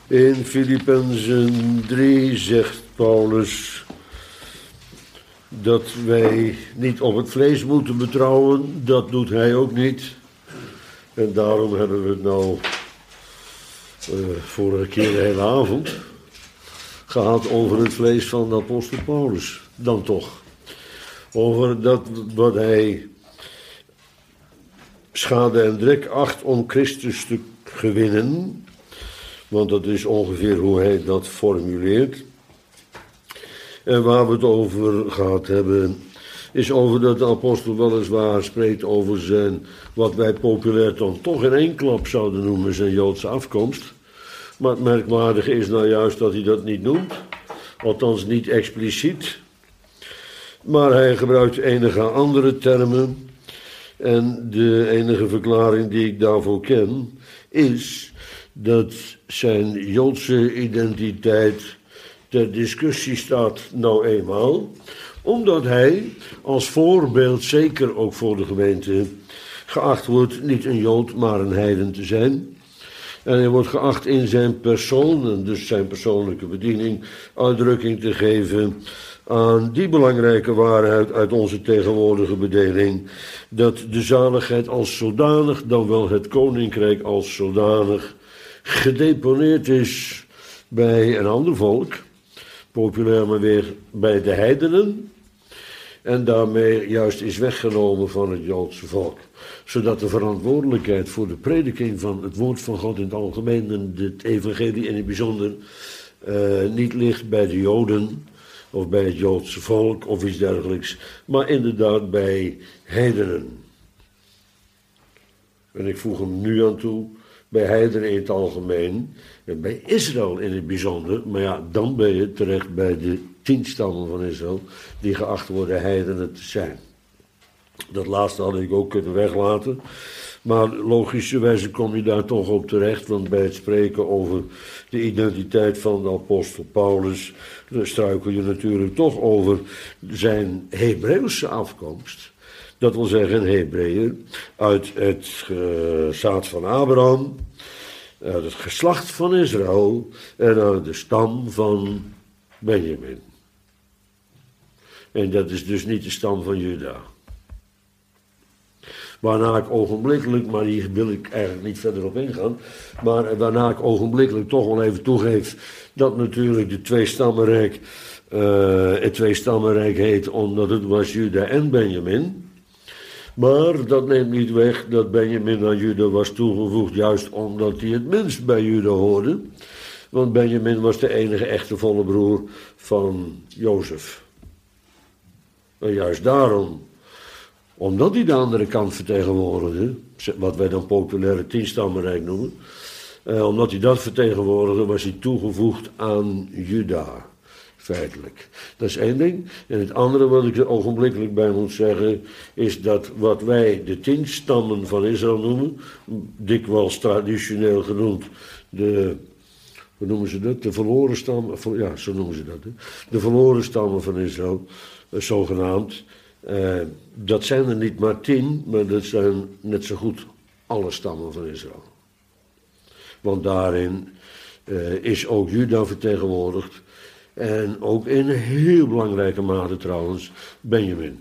In Filippenzen 3 zegt Paulus dat wij niet op het vlees moeten betrouwen. Dat doet hij ook niet. En daarom hebben we het nou vorige keer de hele avond gehad over het vlees van de apostel Paulus. Dan toch. Over dat wat hij schade en drek acht om Christus te gewinnen. Want dat is ongeveer hoe hij dat formuleert. En waar we het over gehad hebben, is over dat de apostel weliswaar spreekt over zijn, wat wij populair dan toch in één klap zouden noemen, zijn Joodse afkomst. Maar het merkwaardige is nou juist dat hij dat niet noemt. Althans niet expliciet. Maar hij gebruikt enige andere termen. En de enige verklaring die ik daarvoor ken, is dat zijn Joodse identiteit ter discussie staat nou eenmaal, omdat hij als voorbeeld, zeker ook voor de gemeente, geacht wordt niet een Jood, maar een heiden te zijn. En hij wordt geacht in zijn persoon, en dus zijn persoonlijke bediening, uitdrukking te geven aan die belangrijke waarheid uit onze tegenwoordige bedeling, dat de zaligheid als zodanig, dan wel het koninkrijk als zodanig, gedeponeerd is bij een ander volk, populair maar weer bij de heidenen, en daarmee juist is weggenomen van het Joodse volk. Zodat de verantwoordelijkheid voor de prediking van het woord van God in het algemeen en het evangelie in het bijzonder niet ligt bij de Joden of bij het Joodse volk of iets dergelijks, maar inderdaad bij heidenen. En ik voeg hem nu aan toe, bij heidenen in het algemeen en bij Israël in het bijzonder, maar ja, dan ben je terecht bij de 10 stammen van Israël, die geacht worden heidenen te zijn. Dat laatste had ik ook kunnen weglaten, maar logischerwijze kom je daar toch op terecht, want bij het spreken over de identiteit van de apostel Paulus, dan struikel je natuurlijk toch over zijn Hebreeuwse afkomst. Dat wil zeggen, een Hebreeër uit het zaad van Abraham, uit het geslacht van Israël en uit de stam van Benjamin. En dat is dus niet de stam van Juda. Waarna ik ogenblikkelijk, maar hier wil ik eigenlijk niet verder op ingaan, maar waarna ik ogenblikkelijk toch wel even toegeef dat natuurlijk de tweestammenrijk het tweestammenrijk heet omdat het was Juda en Benjamin. Maar dat neemt niet weg dat Benjamin aan Juda was toegevoegd, juist omdat hij het minst bij Juda hoorde. Want Benjamin was de enige echte volle broer van Jozef. En juist daarom, omdat hij de andere kant vertegenwoordigde, wat wij dan populaire 10-stammenrijk noemen, omdat hij dat vertegenwoordigde, was hij toegevoegd aan Juda. Feitelijk. Dat is één ding. En het andere wat ik er ogenblikkelijk bij moet zeggen, is dat wat wij de 10 stammen van Israël noemen, dikwijls traditioneel genoemd, hoe noemen ze dat? De verloren stammen, ja, zo noemen ze dat. Hè? De verloren stammen van Israël, zogenaamd. Dat zijn er niet maar 10, maar dat zijn net zo goed alle stammen van Israël. Want daarin is ook Juda vertegenwoordigd. En ook in een heel belangrijke mate trouwens, Benjamin.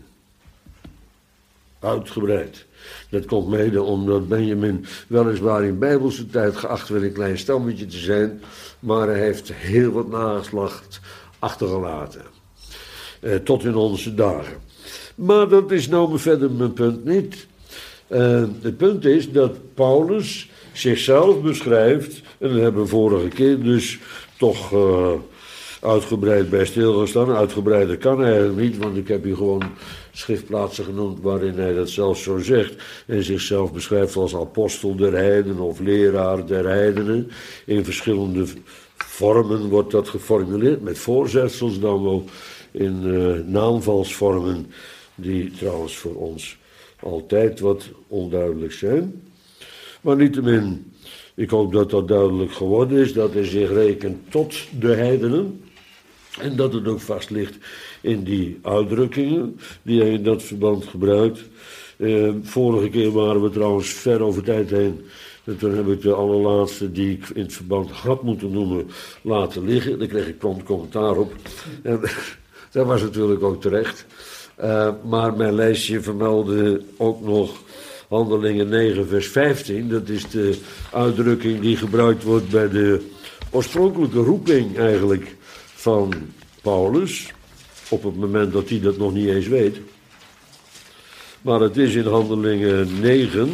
Uitgebreid. Dat komt mede omdat Benjamin weliswaar in bijbelse tijd geacht werd een klein stammetje te zijn, maar hij heeft heel wat nageslacht achtergelaten. Tot in onze dagen. Maar dat is nou verder mijn punt niet. Het punt is dat Paulus zichzelf beschrijft, en dat hebben we vorige keer dus toch uitgebreid bij stilgestaan. Uitgebreider kan eigenlijk niet, want ik heb hier gewoon schriftplaatsen genoemd waarin hij dat zelfs zo zegt. En zichzelf beschrijft als apostel der heidenen of leraar der heidenen. In verschillende vormen wordt dat geformuleerd, met voorzetsels dan wel in naamvalsvormen, die trouwens voor ons altijd wat onduidelijk zijn. Maar niettemin, ik hoop dat dat duidelijk geworden is, dat hij zich rekent tot de heidenen. En dat het ook vast ligt in die uitdrukkingen die hij in dat verband gebruikt. Vorige keer waren we trouwens ver over tijd heen En toen heb ik de allerlaatste die ik in het verband had moeten noemen laten liggen. Daar kreeg ik prompt commentaar op. En dat was natuurlijk ook terecht. Maar mijn lijstje vermeldde ook nog Handelingen 9 vers 15. Dat is de uitdrukking die gebruikt wordt bij de oorspronkelijke roeping eigenlijk van Paulus. Op het moment dat hij dat nog niet eens weet. Maar het is in Handelingen 9.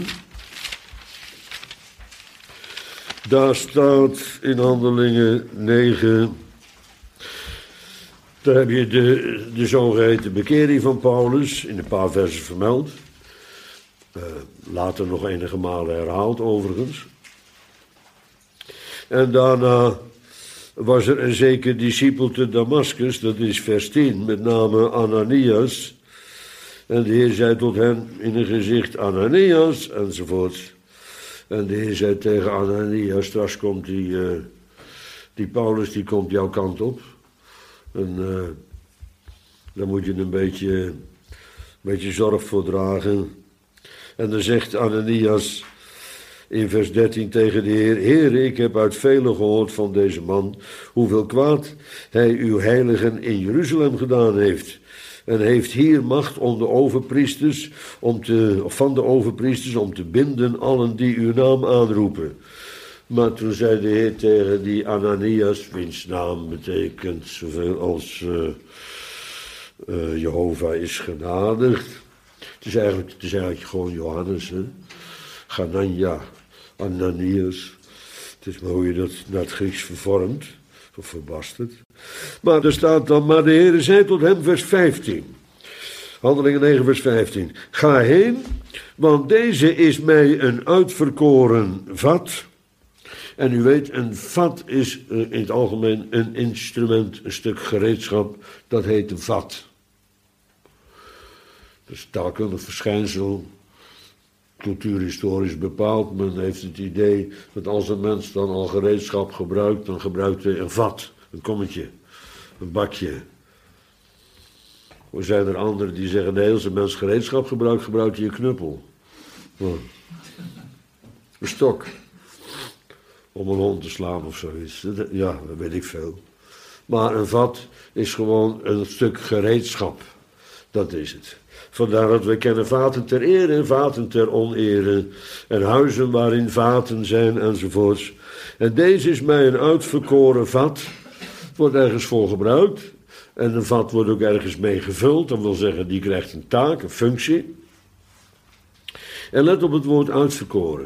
Daar staat in Handelingen 9. Daar heb je de zogeheten bekering van Paulus. In een paar versen vermeld. Later nog enige malen herhaald overigens. En daarna was er een zeker discipel te Damascus, dat is vers 10, met name Ananias. En de Heer zei tot hem in een gezicht, Ananias, enzovoort. En de Heer zei tegen Ananias, straks komt die Paulus, die komt jouw kant op. En daar moet je een beetje zorg voor dragen. En dan zegt Ananias in vers 13 tegen de Heer, Heer, ik heb uit velen gehoord van deze man, hoeveel kwaad hij uw heiligen in Jeruzalem gedaan heeft. En heeft hier macht om de overpriesters, van de overpriesters om te binden allen die uw naam aanroepen. Maar toen zei de Heer tegen die Ananias, wiens naam betekent zoveel als Jehovah is genadig. Het is eigenlijk gewoon Johannes, hè? Ganania, Ananias. Het is maar hoe je dat naar het Grieks vervormt, of verbastert. Maar er staat dan, maar de Heer zei tot hem, vers 15. Handelingen 9, vers 15. Ga heen, want deze is mij een uitverkoren vat. En u weet, een vat is in het algemeen een instrument, een stuk gereedschap, dat heet een vat. Dat is een taalkundig verschijnsel, cultuurhistorisch bepaald. Men heeft het idee dat als een mens dan al gereedschap gebruikt, dan gebruikt hij een vat, een kommetje, een bakje. Er zijn er anderen die zeggen, nee, als een mens gereedschap gebruikt, gebruikt hij een knuppel. Een stok. Om een hond te slaan of zoiets. Ja, dat weet ik veel. Maar een vat is gewoon een stuk gereedschap. Dat is het. Vandaar dat we kennen vaten ter ere en vaten ter onere. En huizen waarin vaten zijn enzovoorts. En deze is mij een uitverkoren vat. Wordt ergens voor gebruikt. En een vat wordt ook ergens mee gevuld. Dat wil zeggen, die krijgt een taak, een functie. En let op het woord uitverkoren.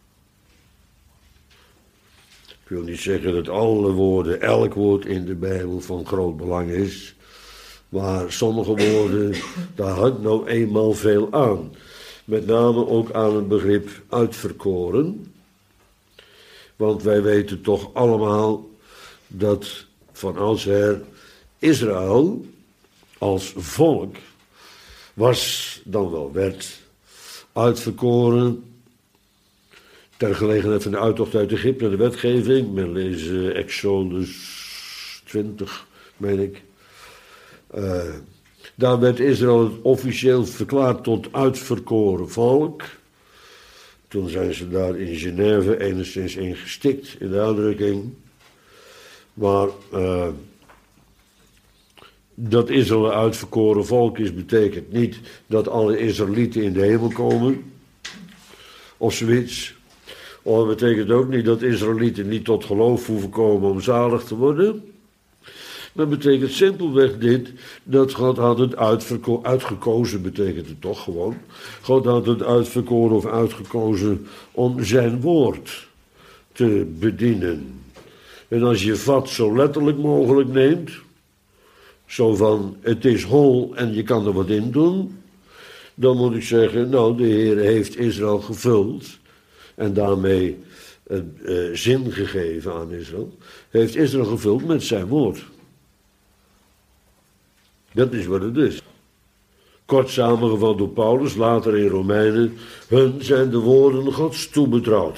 Ik wil niet zeggen dat alle woorden, elk woord in de Bijbel van groot belang is. Maar sommige woorden, daar hangt nou eenmaal veel aan. Met name ook aan het begrip uitverkoren. Want wij weten toch allemaal dat van oudsher Israël als volk werd uitverkoren. Ter gelegenheid van de uittocht uit Egypte, de wetgeving. Men leest Exodus 20, meen ik. Daar werd Israël officieel verklaard tot uitverkoren volk. Toen zijn ze daar in Genève enigszins in gestikt in de uitdrukking. Maar dat Israël een uitverkoren volk is, betekent niet dat alle Israëlieten in de hemel komen. Of zoiets. Of het betekent ook niet dat Israëlieten niet tot geloof hoeven komen om zalig te worden. Maar het betekent simpelweg dit, dat God had het uitgekozen, betekent het toch gewoon. God had het uitverkoren of uitgekozen om zijn woord te bedienen. En als je vat zo letterlijk mogelijk neemt, zo van het is hol en je kan er wat in doen, dan moet ik zeggen, nou, de Heer heeft Israël gevuld en daarmee zin gegeven aan Israël, heeft Israël gevuld met zijn woord. Dat is wat het is. Kort samengevat door Paulus, later in Romeinen, hun zijn de woorden Gods toebetrouwd.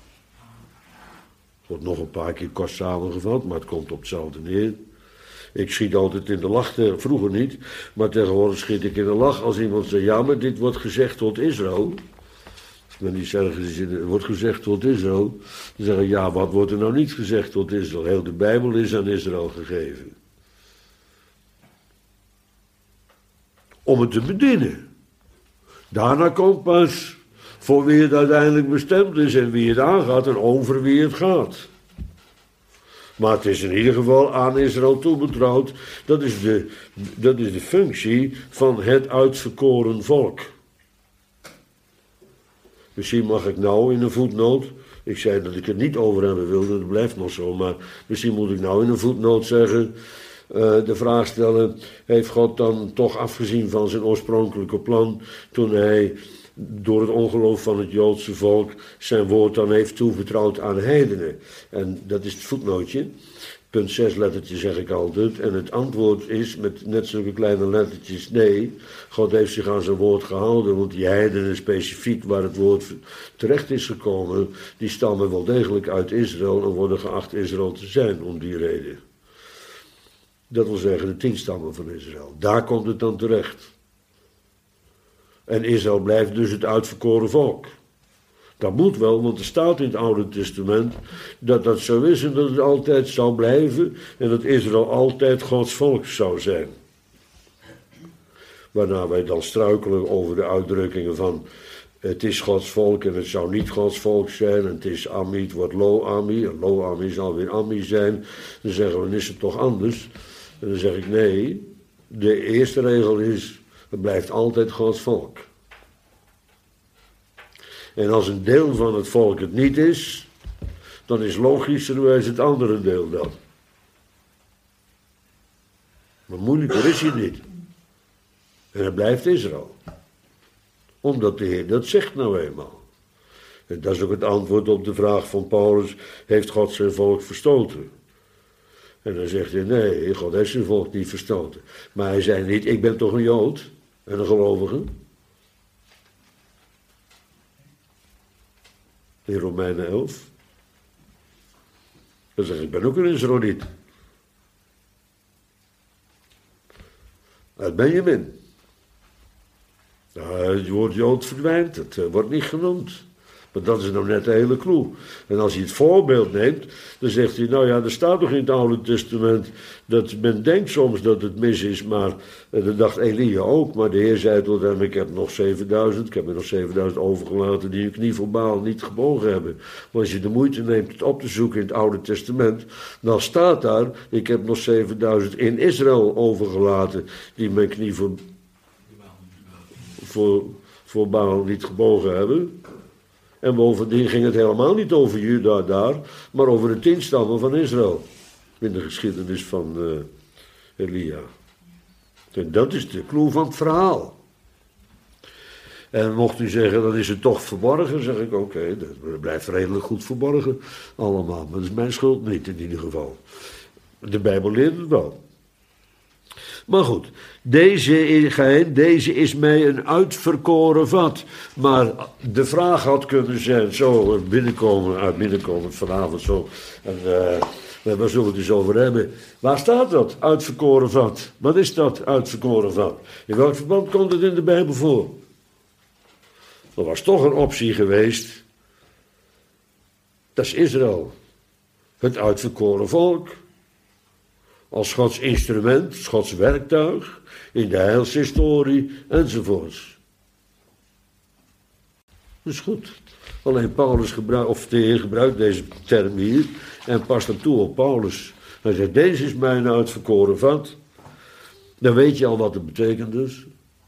Wordt nog een paar keer kort samengevat, maar het komt op hetzelfde neer. Ik schiet altijd in de lach, vroeger niet, maar tegenwoordig schiet ik in de lach als iemand zegt, ja, maar dit wordt gezegd tot Israël. Wanneer iets ergens wordt gezegd tot Israël, dan zeggen ja, wat wordt er nou niet gezegd tot Israël? Heel de Bijbel is aan Israël gegeven. Om het te bedienen. Daarna komt pas voor wie het uiteindelijk bestemd is en wie het aangaat en over wie het gaat. Maar het is in ieder geval aan Israël toebetrouwd. Dat is de functie van het uitverkoren volk. Misschien mag ik nou in een voetnoot, ik zei dat ik het niet over hebben wilde, dat blijft nog zo, maar misschien moet ik nou in een voetnoot zeggen, de vraag stellen, heeft God dan toch afgezien van zijn oorspronkelijke plan, toen hij door het ongeloof van het Joodse volk zijn woord dan heeft toevertrouwd aan heidenen? En dat is het voetnootje. Punt 6 lettertjes zeg ik altijd. En het antwoord is met net zulke kleine lettertjes nee. God heeft zich aan zijn woord gehouden. Want die heidenen specifiek waar het woord terecht is gekomen. Die stammen wel degelijk uit Israël. En worden geacht Israël te zijn om die reden. Dat wil zeggen de 10 stammen van Israël. Daar komt het dan terecht. En Israël blijft dus het uitverkoren volk. Dat moet wel, want er staat in het Oude Testament dat dat zo is en dat het altijd zou blijven en dat Israël altijd Gods volk zou zijn. Waarna wij dan struikelen over de uitdrukkingen van het is Gods volk en het zou niet Gods volk zijn en het is Ammi, het wordt Lo-Ammi en Lo-Ammi zal weer Ammi zijn. Dan zeggen we, dan is het toch anders? En dan zeg ik nee, de eerste regel is, het blijft altijd Gods volk. En als een deel van het volk het niet is, dan is logischerwijs het andere deel dat. Maar moeilijker is hij niet. En het blijft Israël. Omdat de Heer dat zegt nou eenmaal. En dat is ook het antwoord op de vraag van Paulus, heeft God zijn volk verstoten? En dan zegt hij, nee, God heeft zijn volk niet verstoten. Maar hij zei niet, ik ben toch een Jood en een gelovige? In Romeinen 11. Dan zeg ik, ik ben ook een Israëliet. Uit Benjamin. Nou, het woord Jood verdwijnt, het wordt niet genoemd. Maar dat is nou net de hele clue. En als hij het voorbeeld neemt, dan zegt hij, nou ja, er staat toch in het Oude Testament dat men denkt soms dat het mis is, maar dat dacht Elia ook, maar de Heer zei tot hem, ik heb nog 7000, ik heb er nog 7000 overgelaten die hun knie voor Baal niet gebogen hebben. Maar als je de moeite neemt het op te zoeken in het Oude Testament, dan staat daar, ik heb nog 7000 in Israël overgelaten die mijn knie voor Baal niet gebogen hebben. En bovendien ging het helemaal niet over Juda daar, maar over de 10 stammen van Israël. In de geschiedenis van Elia. En dat is de clue van het verhaal. En mocht u zeggen, dan is het toch verborgen, zeg ik oké, dat blijft redelijk goed verborgen allemaal. Maar dat is mijn schuld niet in ieder geval. De Bijbel leert het wel. Maar goed, deze is mij een uitverkoren vat. Maar de vraag had kunnen zijn, zo binnenkomen vanavond zo. En waar zullen we het dus over hebben? Waar staat dat, uitverkoren vat? Wat is dat, uitverkoren vat? In welk verband komt het in de Bijbel voor? Er was toch een optie geweest. Dat is Israël. Het uitverkoren volk. Als Gods instrument, Gods werktuig, in de heilshistorie enzovoorts. Dat is goed. Alleen Paulus gebruikt, de Heer gebruikt deze term hier en past hem toe op Paulus. Hij zegt, deze is mijn uitverkoren vat. Dan weet je al wat het betekent dus.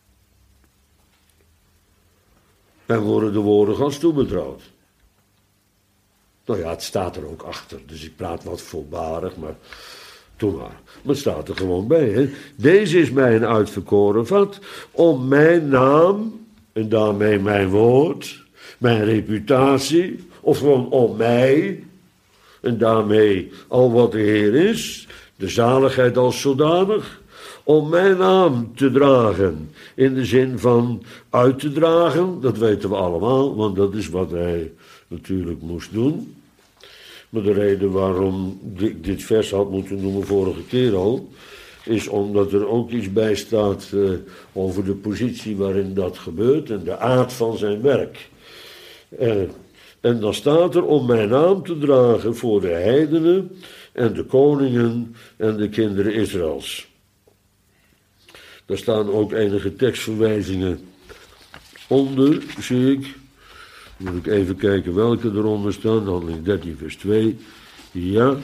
En worden de woorden Gods toebetrouwd. Nou ja, het staat er ook achter, dus ik praat wat voorbarig, maar... Doe maar. Maar het staat er gewoon bij. Hè? Deze is mij een uitverkoren vat. Om mijn naam. En daarmee mijn woord. Mijn reputatie. Of gewoon om mij. En daarmee al wat de Heer is. De zaligheid als zodanig. Om mijn naam te dragen. In de zin van uit te dragen. Dat weten we allemaal. Want dat is wat hij natuurlijk moest doen. Maar de reden waarom ik dit vers had moeten noemen vorige keer al, is omdat er ook iets bij staat over de positie waarin dat gebeurt en de aard van zijn werk. En dan staat er om mijn naam te dragen voor de heidenen en de koningen en de kinderen Israëls. Daar staan ook enige tekstverwijzingen onder, zie ik. Moet ik even kijken welke eronder staan. Handeling 13 vers 2. Ja.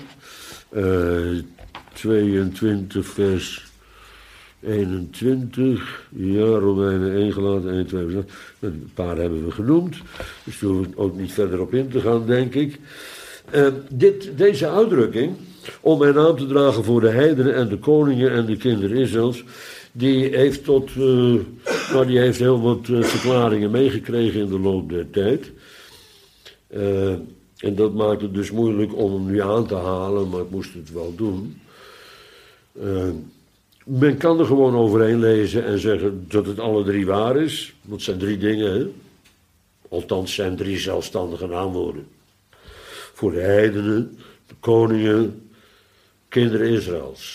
22 vers 21. Ja, Romeinen 1 gelaten, 1, 2 vers 8. Een paar hebben we genoemd. Dus daar hoeven we ook niet verder op in te gaan, denk ik. Deze uitdrukking, om mijn naam te dragen voor de heidenen en de koningen en de kinderen Israëls, die heeft die heeft heel wat verklaringen meegekregen in de loop der tijd. En dat maakt het dus moeilijk om hem nu aan te halen, maar ik moest het wel doen. Men kan er gewoon overheen lezen en zeggen dat het alle drie waar is. Want het zijn drie dingen, hè? Althans zijn drie zelfstandige naamwoorden. Voor de heidenen, de koningen, kinderen Israëls.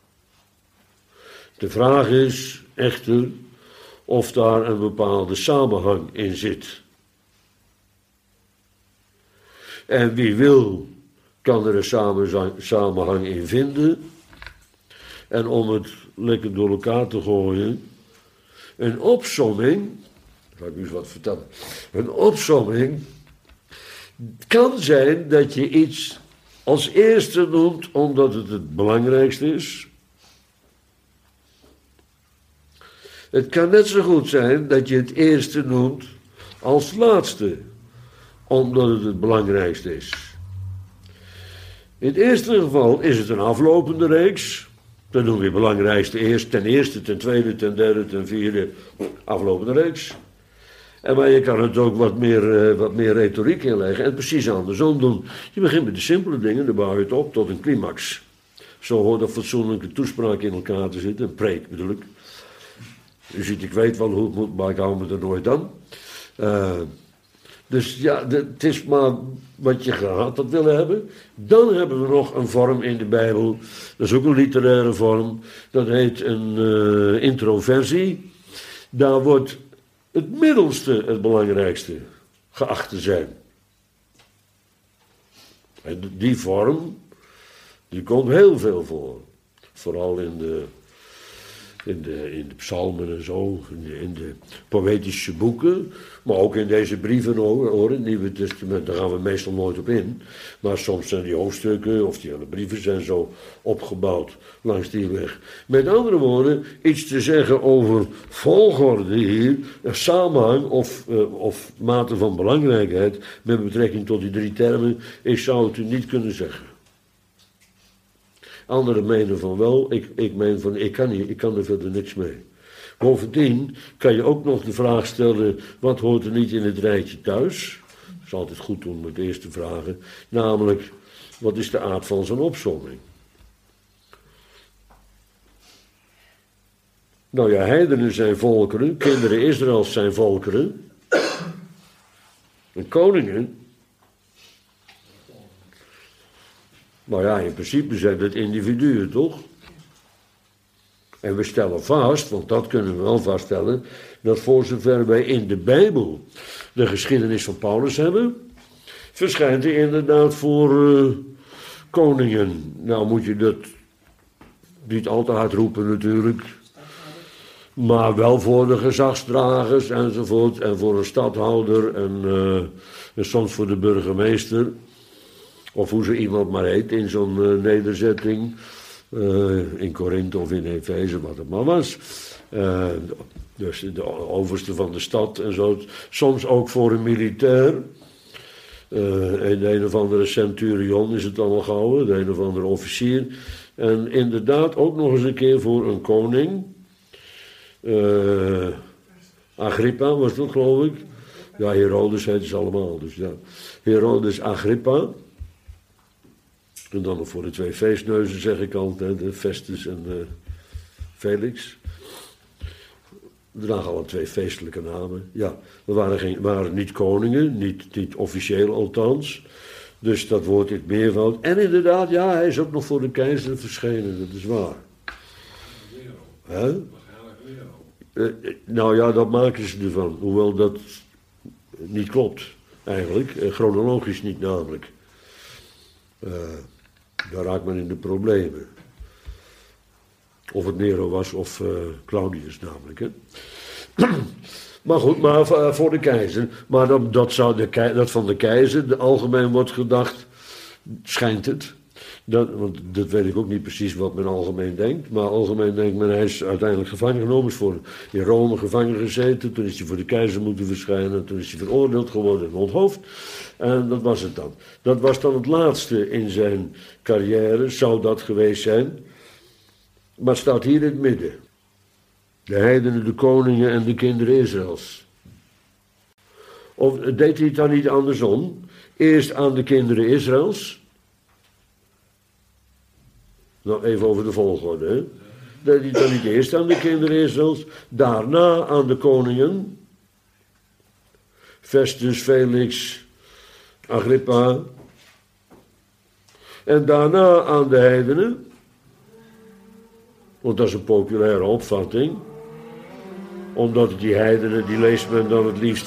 De vraag is echter of daar een bepaalde samenhang in zit. En wie wil, kan er een samenhang in vinden. En om het lekker door elkaar te gooien, een opsomming, ga ik u eens wat vertellen. Een opsomming kan zijn dat je iets als eerste noemt omdat het het belangrijkste is. Het kan net zo goed zijn dat je het eerste noemt als laatste, omdat het het belangrijkste is. In het eerste geval is het een aflopende reeks. Dan doen we het belangrijkste eerst, ten eerste, ten tweede, ten derde, ten vierde, aflopende reeks. Maar je kan het ook wat meer retoriek inleggen en precies andersom doen. Je begint met de simpele dingen, dan bouw je het op tot een climax. Zo hoort een fatsoenlijke toespraak in elkaar te zitten, een preek bedoel ik. U ziet, ik weet wel hoe het moet, maar ik hou me er nooit aan. Dus ja, het is maar wat je gehad had willen hebben. Dan hebben we nog een vorm in de Bijbel. Dat is ook een literaire vorm. Dat heet een introversie. Daar wordt het middelste het belangrijkste geacht te zijn. En die vorm, die komt heel veel voor. Vooral in de psalmen en zo, in de poëtische boeken, maar ook in deze brieven hoor, in het Nieuwe Testament, daar gaan we meestal nooit op in. Maar soms zijn die hoofdstukken of die hele brieven zijn zo opgebouwd langs die weg. Met andere woorden, iets te zeggen over volgorde hier, een samenhang of mate van belangrijkheid met betrekking tot die drie termen, ik zou het u niet kunnen zeggen. Anderen menen van wel, ik meen van ik kan er verder niks mee. Bovendien kan je ook nog de vraag stellen, wat hoort er niet in het rijtje thuis? Dat is altijd goed om met eerst te vragen. Namelijk, wat is de aard van zo'n opsomming? Nou ja, heidenen zijn volkeren, kinderen Israëls zijn volkeren. En koningen. Maar ja, in principe zijn het individuen, toch? En we stellen vast, want dat kunnen we wel vaststellen, dat voor zover wij in de Bijbel de geschiedenis van Paulus hebben, verschijnt hij inderdaad voor koningen. Nou moet je dat niet al te hard roepen natuurlijk, maar wel voor de gezagsdragers enzovoort, en voor een stadhouder en soms voor de burgemeester. Of hoe ze iemand maar heet in zo'n nederzetting. In Korinthe of in Efeze, wat het maar was. Dus de overste van de stad en zo. Soms ook voor een militair. Een of andere centurion is het allemaal gehouden. De een of andere officier. En inderdaad ook nog eens een keer voor een koning. Agrippa was dat, geloof ik. Ja, Herodes heet ze allemaal. Dus ja. Herodes Agrippa. En dan nog voor de twee feestneuzen zeg ik altijd, de Festus en Felix. We dragen alle twee feestelijke namen. Ja, we waren niet koningen, niet officieel althans. Dus dat woord in het meervoud. En inderdaad, ja, hij is ook nog voor de keizer verschenen, dat is waar. Nou ja, dat maken ze ervan, hoewel dat niet klopt. eigenlijk, chronologisch niet namelijk. Daar raakt men in de problemen. Of het Nero was of Claudius namelijk. Hè? Maar goed, maar voor de keizer. Maar dat van de keizer algemeen wordt gedacht, schijnt het. Want dat weet ik ook niet precies wat men algemeen denkt. Maar algemeen denkt men, hij is uiteindelijk gevangen genomen. Is in Rome gevangen gezeten. Toen is hij voor de keizer moeten verschijnen. Toen is hij veroordeeld geworden en onthoofd. En dat was het dan. Dat was dan het laatste in zijn carrière. Zou dat geweest zijn. Maar het staat hier in het midden. De heidenen, de koningen en de kinderen Israëls. Of deed hij het dan niet andersom? Eerst aan de kinderen Israëls. Nou, even over de volgorde. Hè? Deed hij dan niet eerst aan de kinderen Israëls. Daarna aan de koningen. Festus, Felix, Agrippa. En daarna aan de heidenen. Want dat is een populaire opvatting. Omdat die heidenen, die leest men dan het liefst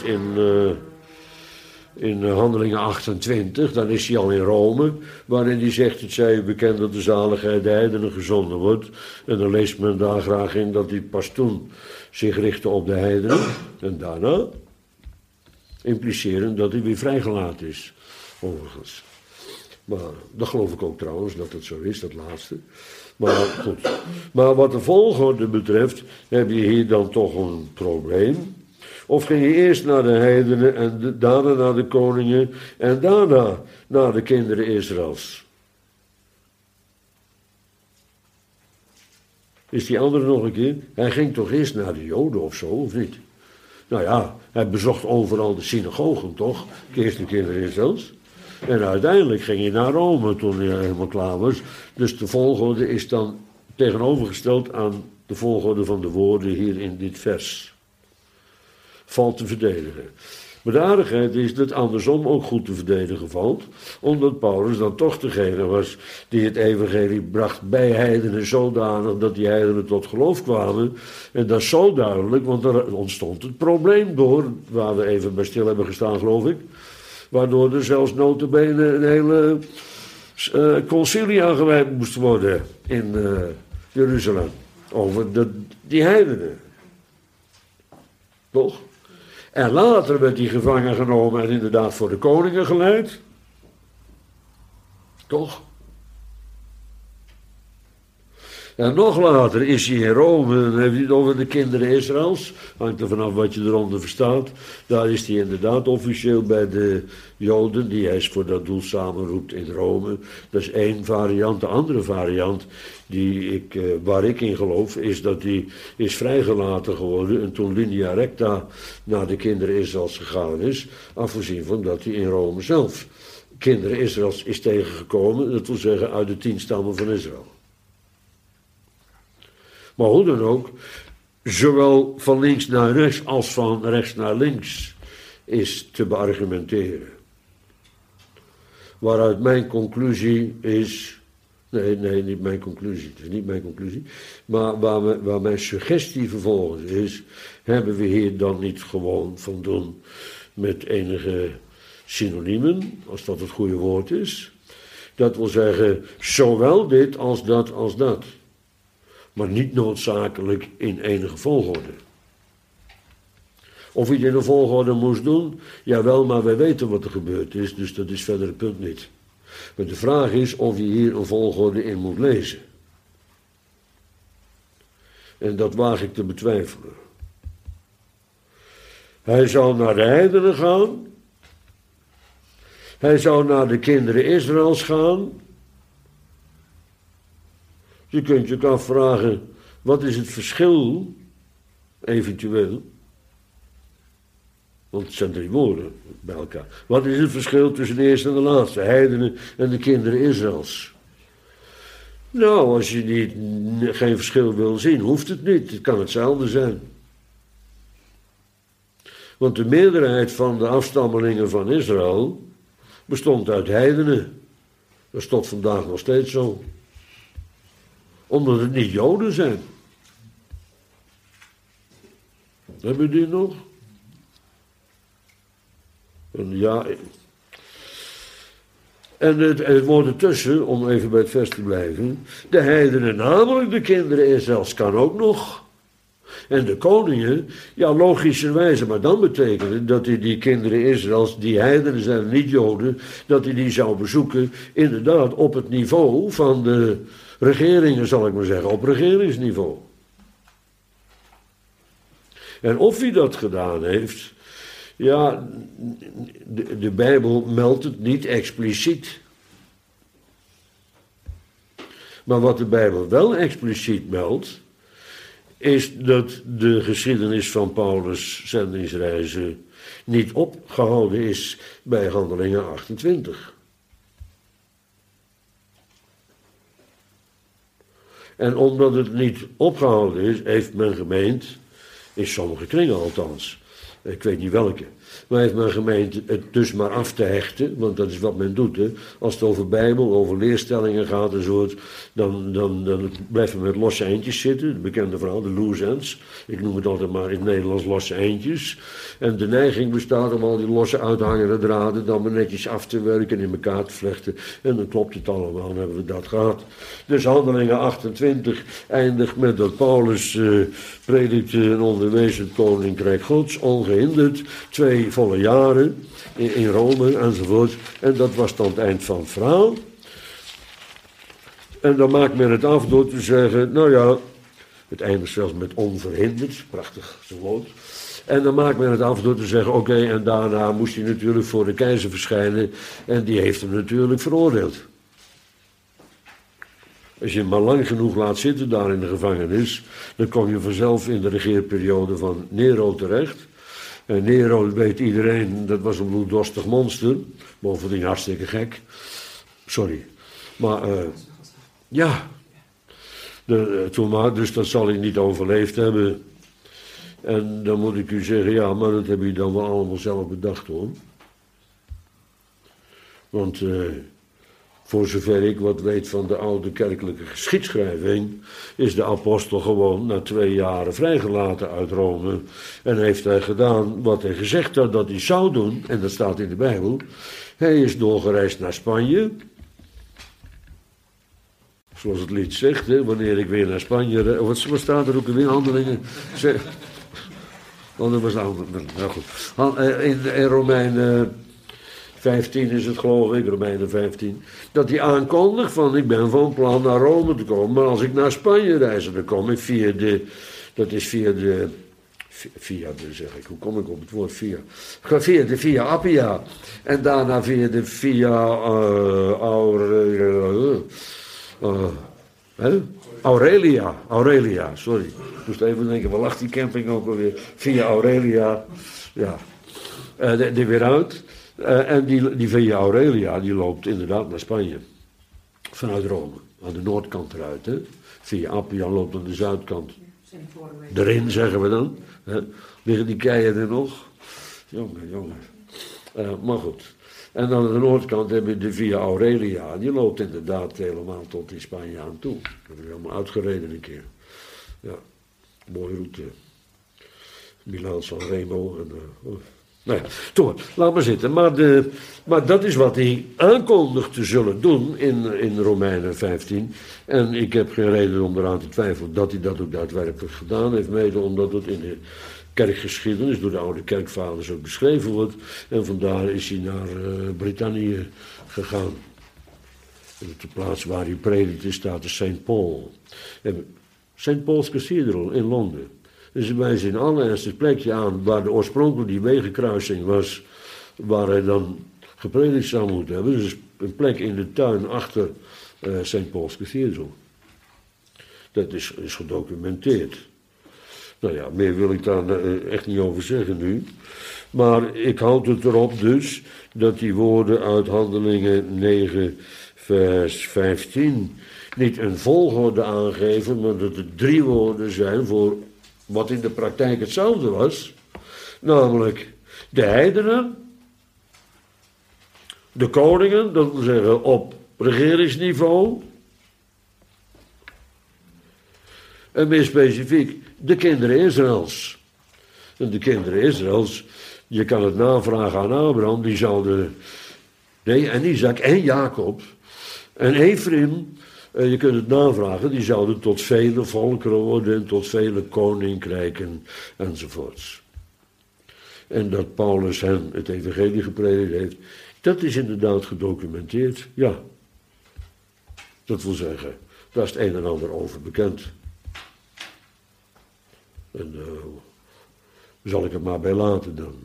in Handelingen 28. Dan is hij al in Rome. Waarin hij zegt, het zij u bekend dat de zaligheid de heidenen gezonden wordt. En dan leest men daar graag in dat hij pas toen zich richtte op de heidenen. En daarna impliceren dat hij weer vrijgelaten is. Overigens. Maar dat geloof ik ook trouwens, dat het zo is, dat laatste. Maar goed. Maar wat de volgorde betreft, heb je hier dan toch een probleem. Of ging je eerst naar de heidenen en daarna naar de koningen en daarna naar de kinderen Israëls? Is die andere nog een keer? Hij ging toch eerst naar de Joden of zo, of niet? Nou ja, hij bezocht overal de synagogen, toch? Eerst de kinderen Israëls. En uiteindelijk ging hij naar Rome toen hij helemaal klaar was. Dus de volgorde is dan tegenovergesteld aan de volgorde van de woorden hier in dit vers. Valt te verdedigen. Maar de aardigheid is dat andersom ook goed te verdedigen valt. Omdat Paulus dan toch degene was die het evangelie bracht bij heidenen zodanig dat die heidenen tot geloof kwamen. En dat is zo duidelijk, want er ontstond het probleem door, waar we even bij stil hebben gestaan geloof ik. Waardoor er zelfs nota bene een hele concilie aangewijd moest worden in Jeruzalem. Over die heidenen. Toch? En later werd hij gevangen genomen en inderdaad voor de koningen geleid. Toch? En nog later is hij in Rome, dan heeft hij het over de kinderen Israëls. Hangt er vanaf wat je eronder verstaat. Daar is hij inderdaad officieel bij de Joden, die hij voor dat doel samenroept in Rome. Dat is één variant. De andere variant waar ik in geloof, is dat hij is vrijgelaten geworden. En toen linea recta naar de kinderen Israëls gegaan is, afgezien van dat hij in Rome zelf kinderen Israëls is tegengekomen. Dat wil zeggen uit de 10 stammen van Israël. Maar hoe dan ook, zowel van links naar rechts als van rechts naar links is te beargumenteren. Waaruit mijn conclusie is, nee, niet mijn conclusie, het is niet mijn conclusie, maar waar mijn suggestie vervolgens is, hebben we hier dan niet gewoon van doen met enige synoniemen, als dat het goede woord is. Dat wil zeggen, zowel dit als dat als dat. Maar niet noodzakelijk in enige volgorde. Of hij het in een volgorde moest doen, jawel, maar wij weten wat er gebeurd is, dus dat is verder het punt niet. Maar de vraag is of je hier een volgorde in moet lezen. En dat waag ik te betwijfelen. Hij zou naar de heidenen gaan. Hij zou naar de kinderen Israëls gaan. Je kunt je ook afvragen, wat is het verschil, eventueel, want het zijn 3 woorden bij elkaar. Wat is het verschil tussen de eerste en de laatste, heidenen en de kinderen Israëls? Nou, als je geen verschil wil zien, hoeft het niet. Het kan hetzelfde zijn. Want de meerderheid van de afstammelingen van Israël bestond uit heidenen. Dat is tot vandaag nog steeds zo. Omdat het niet Joden zijn. Hebben we die nog? Ja, en het woord ertussen, om even bij het vers te blijven. De heidenen, namelijk de kinderen Israëls, kan ook nog. En de koningen, ja, logischerwijze, maar dan betekent het dat hij die kinderen Israëls, die heidenen zijn, niet Joden, dat hij die zou bezoeken, inderdaad op het niveau van de regeringen, zal ik maar zeggen, op regeringsniveau. En of hij dat gedaan heeft, ja, de Bijbel meldt het niet expliciet. Maar wat de Bijbel wel expliciet meldt, is dat de geschiedenis van Paulus' zendingsreizen niet opgehouden is bij Handelingen 28. En omdat het niet opgehouden is, heeft men gemeend, in sommige kringen althans, ik weet niet welke, maar heeft men gemeend het dus maar af te hechten, want dat is wat men doet. Hè. Als het over Bijbel, over leerstellingen gaat enzovoort, dan blijven we met losse eindjes zitten. Het bekende verhaal, de loose ends. Ik noem het altijd maar in het Nederlands losse eindjes. En de neiging bestaat om al die losse uithangende draden dan maar netjes af te werken, in elkaar te vlechten. En dan klopt het allemaal, dan hebben we dat gehad. Dus Handelingen 28 eindigt met dat Paulus predikt en onderwees het koninkrijk Gods, ongehinderd, 2 volle jaren in Rome enzovoort. En dat was dan het eind van het verhaal. En dan maakt men het af door te zeggen, nou ja, het eindigt zelfs met onverhinderd, prachtig zo'n woord. En dan maakt men het af door te zeggen, oké, en daarna moest hij natuurlijk voor de keizer verschijnen en die heeft hem natuurlijk veroordeeld. Als je hem maar lang genoeg laat zitten daar in de gevangenis, dan kom je vanzelf in de regeerperiode van Nero terecht. En Nero, weet iedereen, dat was een bloeddorstig monster. Bovendien hartstikke gek. Sorry. Maar, ja. Toen maar, dus dat zal hij niet overleefd hebben. En dan moet ik u zeggen, ja, maar dat heb je dan wel allemaal zelf bedacht, hoor. Want voor zover ik wat weet van de oude kerkelijke geschiedschrijving, is de apostel gewoon na 2 jaren vrijgelaten uit Rome. En heeft hij gedaan wat hij gezegd had dat hij zou doen, en dat staat in de Bijbel. Hij is doorgereisd naar Spanje. Zoals het lied zegt, hè, wanneer ik weer naar Spanje... Wat staat er ook weer, Handelingen? Oh, dat was anders. Nou goed. In Romeinen 15 is het, geloof ik, Romeinen 15, dat hij aankondigt van, ik ben van plan naar Rome te komen, maar als ik naar Spanje reis, dan kom ik via de, zeg ik, hoe kom ik op het woord via? Via de Via Appia, en daarna via de Via Aurelia, sorry. Ik moest even denken, waar lag die camping ook alweer? Via Aurelia, ja, die weer uit. En die Via Aurelia, die loopt inderdaad naar Spanje. Vanuit Rome. Aan de noordkant eruit, hè. Via Appia loopt aan de zuidkant. Erin, zeggen we dan. Hè. Liggen die keien er nog? Jongen. Maar goed. En dan aan de noordkant heb je de Via Aurelia. Die loopt inderdaad helemaal tot in Spanje aan toe. Dat heb ik helemaal uitgereden een keer. Ja, mooie route. Milaan San Remo en... Nou ja, toch, laat maar zitten. Maar dat is wat hij aankondigt te zullen doen in Romeinen 15. En ik heb geen reden om eraan te twijfelen dat hij dat ook daadwerkelijk gedaan heeft. Mede omdat het in de kerkgeschiedenis door de oude kerkvaders ook beschreven wordt. En vandaar is hij naar Brittannië gegaan. En op de plaats waar hij predikte staat de St. Paul. St. Paul's Cathedral in Londen. Dus wij wijzen in allereerst het plekje aan waar de oorspronkelijke die wegenkruising was, waar hij dan gepredikt zou moeten hebben. Dus een plek in de tuin achter St. Paul's Cathedral. Dat is gedocumenteerd. Nou ja, meer wil ik daar echt niet over zeggen nu. Maar ik houd het erop dus dat die woorden uit Handelingen 9 vers 15 niet een volgorde aangeven, maar dat het 3 woorden zijn voor wat in de praktijk hetzelfde was, namelijk de heidenen, de koningen, dat wil zeggen op regeringsniveau, en meer specifiek de kinderen Israëls. En de kinderen Israëls, Je kan het navragen aan Abraham, die zouden... Nee, en Isaac en Jacob en Ephraim, je kunt het navragen, die zouden tot vele volkeren worden, tot vele koninkrijken enzovoorts. En dat Paulus hen het evangelie gepredikt heeft, dat is inderdaad gedocumenteerd, ja. Dat wil zeggen, daar is het een en ander over bekend. En zal ik het maar bij laten dan.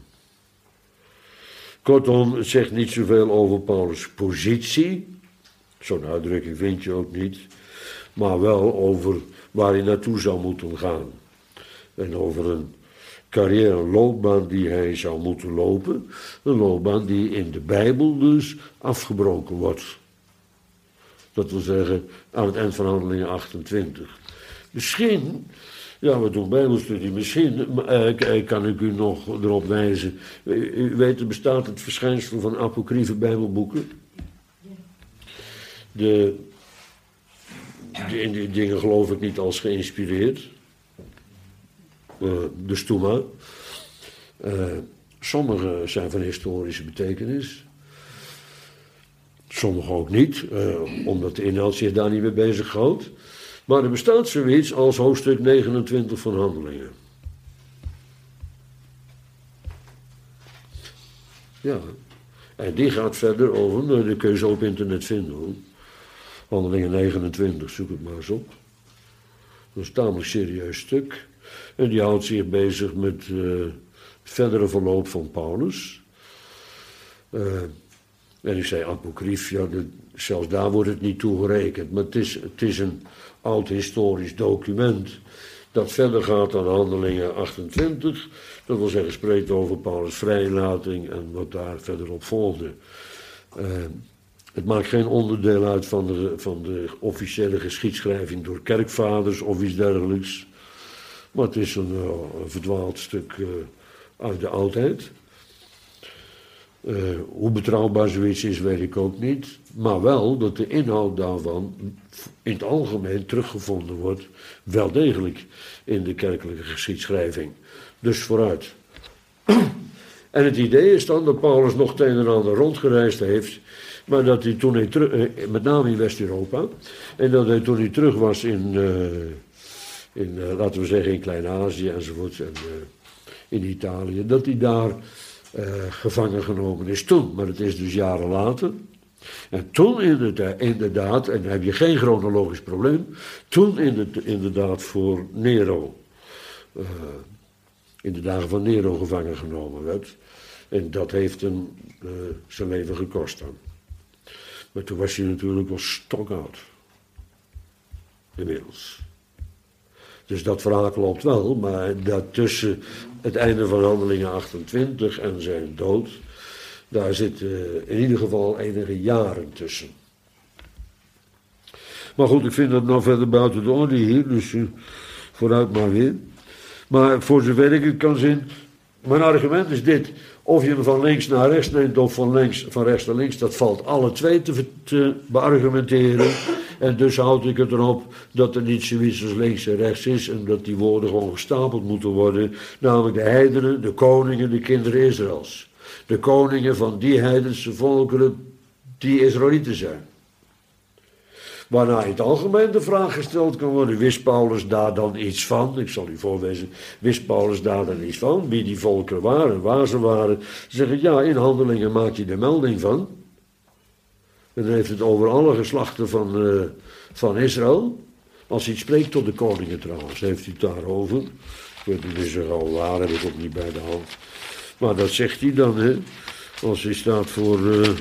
Kortom, het zegt niet zoveel over Paulus' positie, zo'n uitdrukking vind je ook niet, maar wel over waar hij naartoe zou moeten gaan. En over een carrière, een loopbaan die hij zou moeten lopen, een loopbaan die in de Bijbel dus afgebroken wordt. Dat wil zeggen, aan het eind van Handelingen 28. Misschien, ja, we doen Bijbelstudie, misschien kan ik u nog erop wijzen. U weet, er bestaat het verschijnsel van apocryfe Bijbelboeken. In die dingen geloof ik niet als geïnspireerd. Dus toe maar. Sommige zijn van historische betekenis. Sommige ook niet, omdat de inhoud zich daar niet mee bezighoudt. Maar er bestaat zoiets als hoofdstuk 29 van Handelingen. Ja, en die gaat verder over, nou, dat kun je zo op internet vinden hoor. Handelingen 29, zoek het maar eens op. Dat is een tamelijk serieus stuk. En die houdt zich bezig met het verdere verloop van Paulus. En ik zei apocryf, ja, zelfs daar wordt het niet toe gerekend. Maar het is een oud historisch document dat verder gaat dan Handelingen 28. Dat wil zeggen, spreekt over Paulus' vrijlating en wat daar verder op volgde. Het maakt geen onderdeel uit van de officiële geschiedschrijving door kerkvaders of iets dergelijks. Maar het is een verdwaald stuk uit de oudheid. Hoe betrouwbaar zoiets is, weet ik ook niet. Maar wel dat de inhoud daarvan in het algemeen teruggevonden wordt, wel degelijk in de kerkelijke geschiedschrijving. Dus vooruit. En het idee is dan dat Paulus nog het een en ander rondgereisd heeft, maar dat hij toen met name in West-Europa, en dat hij toen hij terug was in laten we zeggen in Klein-Azië enzovoort, en in Italië, dat hij daar gevangen genomen is toen, maar het is dus jaren later. En toen inderdaad, en dan heb je geen chronologisch probleem, toen inderdaad voor Nero, in de dagen van Nero gevangen genomen werd. En dat heeft hem zijn leven gekost dan. Maar toen was hij natuurlijk wel stokoud. Inmiddels. Dus dat verhaal klopt wel, maar dat tussen het einde van Handelingen 28 en zijn dood, daar zitten in ieder geval enige jaren tussen. Maar goed, ik vind dat nou verder buiten de orde hier, dus vooruit maar weer. Maar voor zover ik het kan zien, mijn argument is dit. Of je hem van links naar rechts neemt of van rechts naar links, dat valt alle twee te beargumenteren. En dus houd ik het erop dat er niet zoiets als links en rechts is en dat die woorden gewoon gestapeld moeten worden. Namelijk de heidenen, de koningen, de kinderen Israëls. De koningen van die heidense volkeren die Israëlieten zijn. Waarna in het algemeen de vraag gesteld kan worden, wist Paulus daar dan iets van? Ik zal u voorlezen, wist Paulus daar dan iets van? Wie die volkeren waren, waar ze waren. Ze zeggen, ja, in Handelingen maakt hij de melding van. En dan heeft het over alle geslachten van Israël. Als hij het spreekt tot de koningen trouwens, heeft hij het daarover. Ik weet niet, is er al waar, heb ik ook niet bij de hand. Maar dat zegt hij dan, hè. Als hij staat voor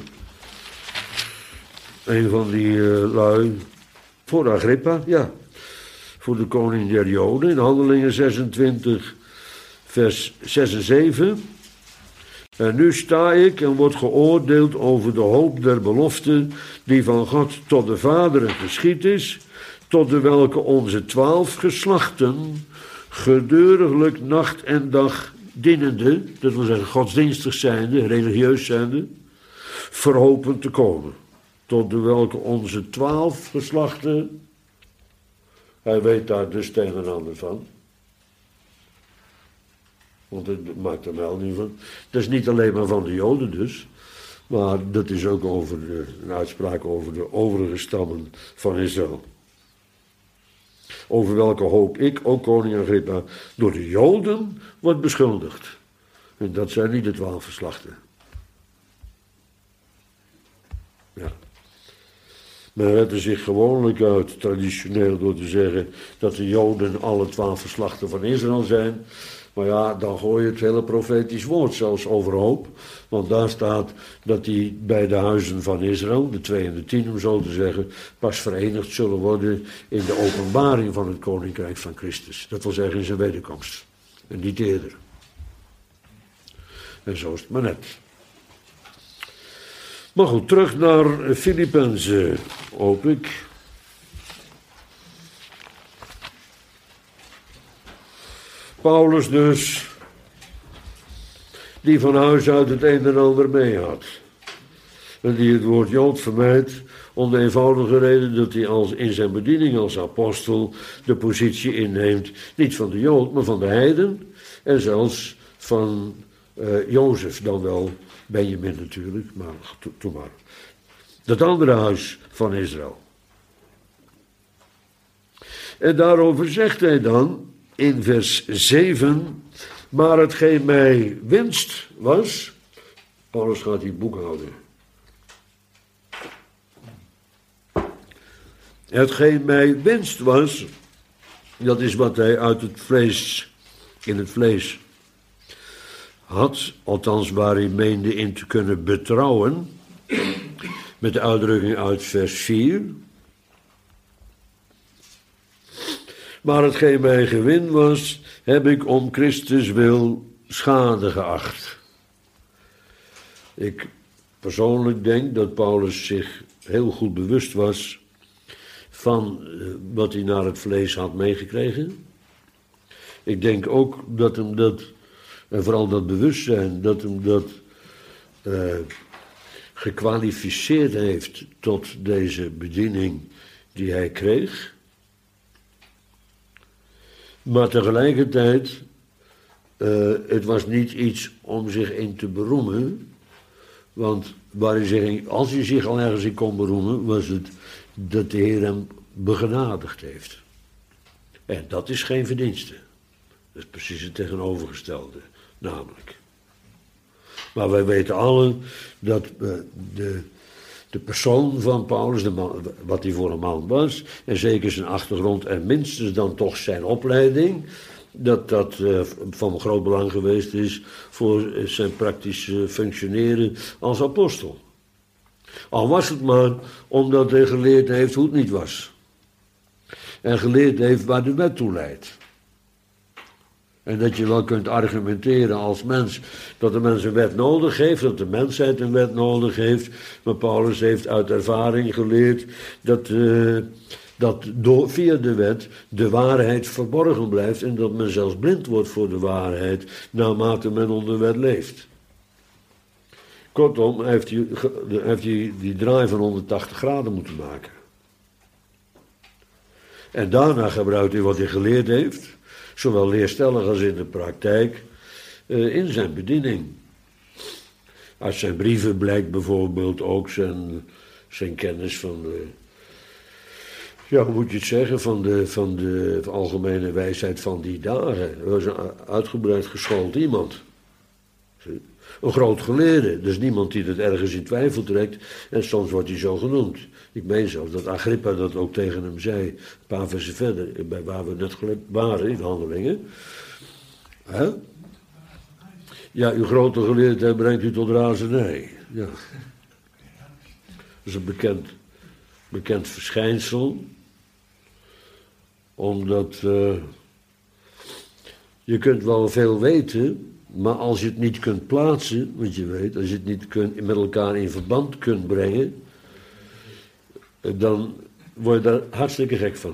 een van die lui, voor Agrippa, ja. Voor de koning der Joden, in Handelingen 26, vers 6 en 7. En nu sta ik en word geoordeeld over de hoop der belofte, die van God tot de vaderen geschied is, tot de welke onze 12 geslachten geduriglijk nacht en dag dienende, dat wil zeggen godsdienstig zijnde, religieus zijnde, verhopen te komen. Tot de welke onze 12 geslachten, hij weet daar dus het een en ander van. Want het maakt er melding van. Dat is niet alleen maar van de Joden dus. Maar dat is ook een uitspraak over de overige stammen van Israël. Over welke hoop ik, ook koning Agrippa, door de Joden wordt beschuldigd. En dat zijn niet de 12 geslachten. Ja. Men redt er zich gewoonlijk uit, traditioneel, door te zeggen dat de Joden alle 12 geslachten van Israël zijn. Maar ja, dan gooi je het hele profetisch woord zelfs overhoop. Want daar staat dat die bij de huizen van Israël, de 2 en de 10 om zo te zeggen, pas verenigd zullen worden in de openbaring van het koninkrijk van Christus. Dat wil zeggen in zijn wederkomst. En niet eerder. En zo is het maar net. Maar goed, terug naar Filippenzen, hoop ik. Paulus dus, die van huis uit het een en ander mee had. En die het woord Jood vermijdt om de eenvoudige reden dat hij in zijn bediening als apostel de positie inneemt, niet van de Jood, maar van de heiden. En zelfs van Jozef, dan wel Benjamin natuurlijk, maar toen maar. Dat andere huis van Israël. En daarover zegt hij dan in vers 7, maar hetgeen mij winst was, Paulus gaat hier boekhouden. Hetgeen mij winst was, dat is wat hij uit het vlees, in het vlees had, althans waar hij meende in te kunnen betrouwen, met de uitdrukking uit vers 4. Maar hetgeen mij gewin was, heb ik om Christus wil schade geacht. Ik persoonlijk denk dat Paulus zich heel goed bewust was van wat hij naar het vlees had meegekregen. Ik denk ook dat hem dat, en vooral dat bewustzijn, dat hem dat gekwalificeerd heeft tot deze bediening die hij kreeg. Maar tegelijkertijd, het was niet iets om zich in te beroemen. Want als hij zich al ergens in kon beroemen, was het dat de Heer hem begenadigd heeft. En dat is geen verdienste. Dat is precies het tegenovergestelde, namelijk. Maar wij weten allen dat de persoon van Paulus, wat hij voor een man was, en zeker zijn achtergrond en minstens dan toch zijn opleiding, dat van groot belang geweest is voor zijn praktische functioneren als apostel. Al was het maar omdat hij geleerd heeft hoe het niet was. En geleerd heeft waar de wet toe leidt. En dat je wel kunt argumenteren als mens dat de mens een wet nodig heeft, dat de mensheid een wet nodig heeft. Maar Paulus heeft uit ervaring geleerd dat via de wet de waarheid verborgen blijft en dat men zelfs blind wordt voor de waarheid naarmate men onder de wet leeft. Kortom, heeft hij die draai van 180 graden moeten maken. En daarna gebruikt hij wat hij geleerd heeft, zowel leerstellig als in de praktijk, in zijn bediening. Uit zijn brieven blijkt bijvoorbeeld ook zijn kennis van de, ja, hoe moet je het zeggen, van de algemene wijsheid van die dagen. Hij was een uitgebreid geschoold iemand. Een groot geleerde, dus niemand die het ergens in twijfel trekt. En soms wordt hij zo genoemd. Ik meen zelfs dat Agrippa dat ook tegen hem zei, een paar versen verder, bij waar we net waren in Handelingen. Hè? Ja, uw grote geleerdheid brengt u tot razernij. Ja. Dat is een bekend verschijnsel. Omdat je kunt wel veel weten, maar als je het niet kunt plaatsen, want je weet, als je het niet met elkaar in verband kunt brengen, dan word je daar hartstikke gek van.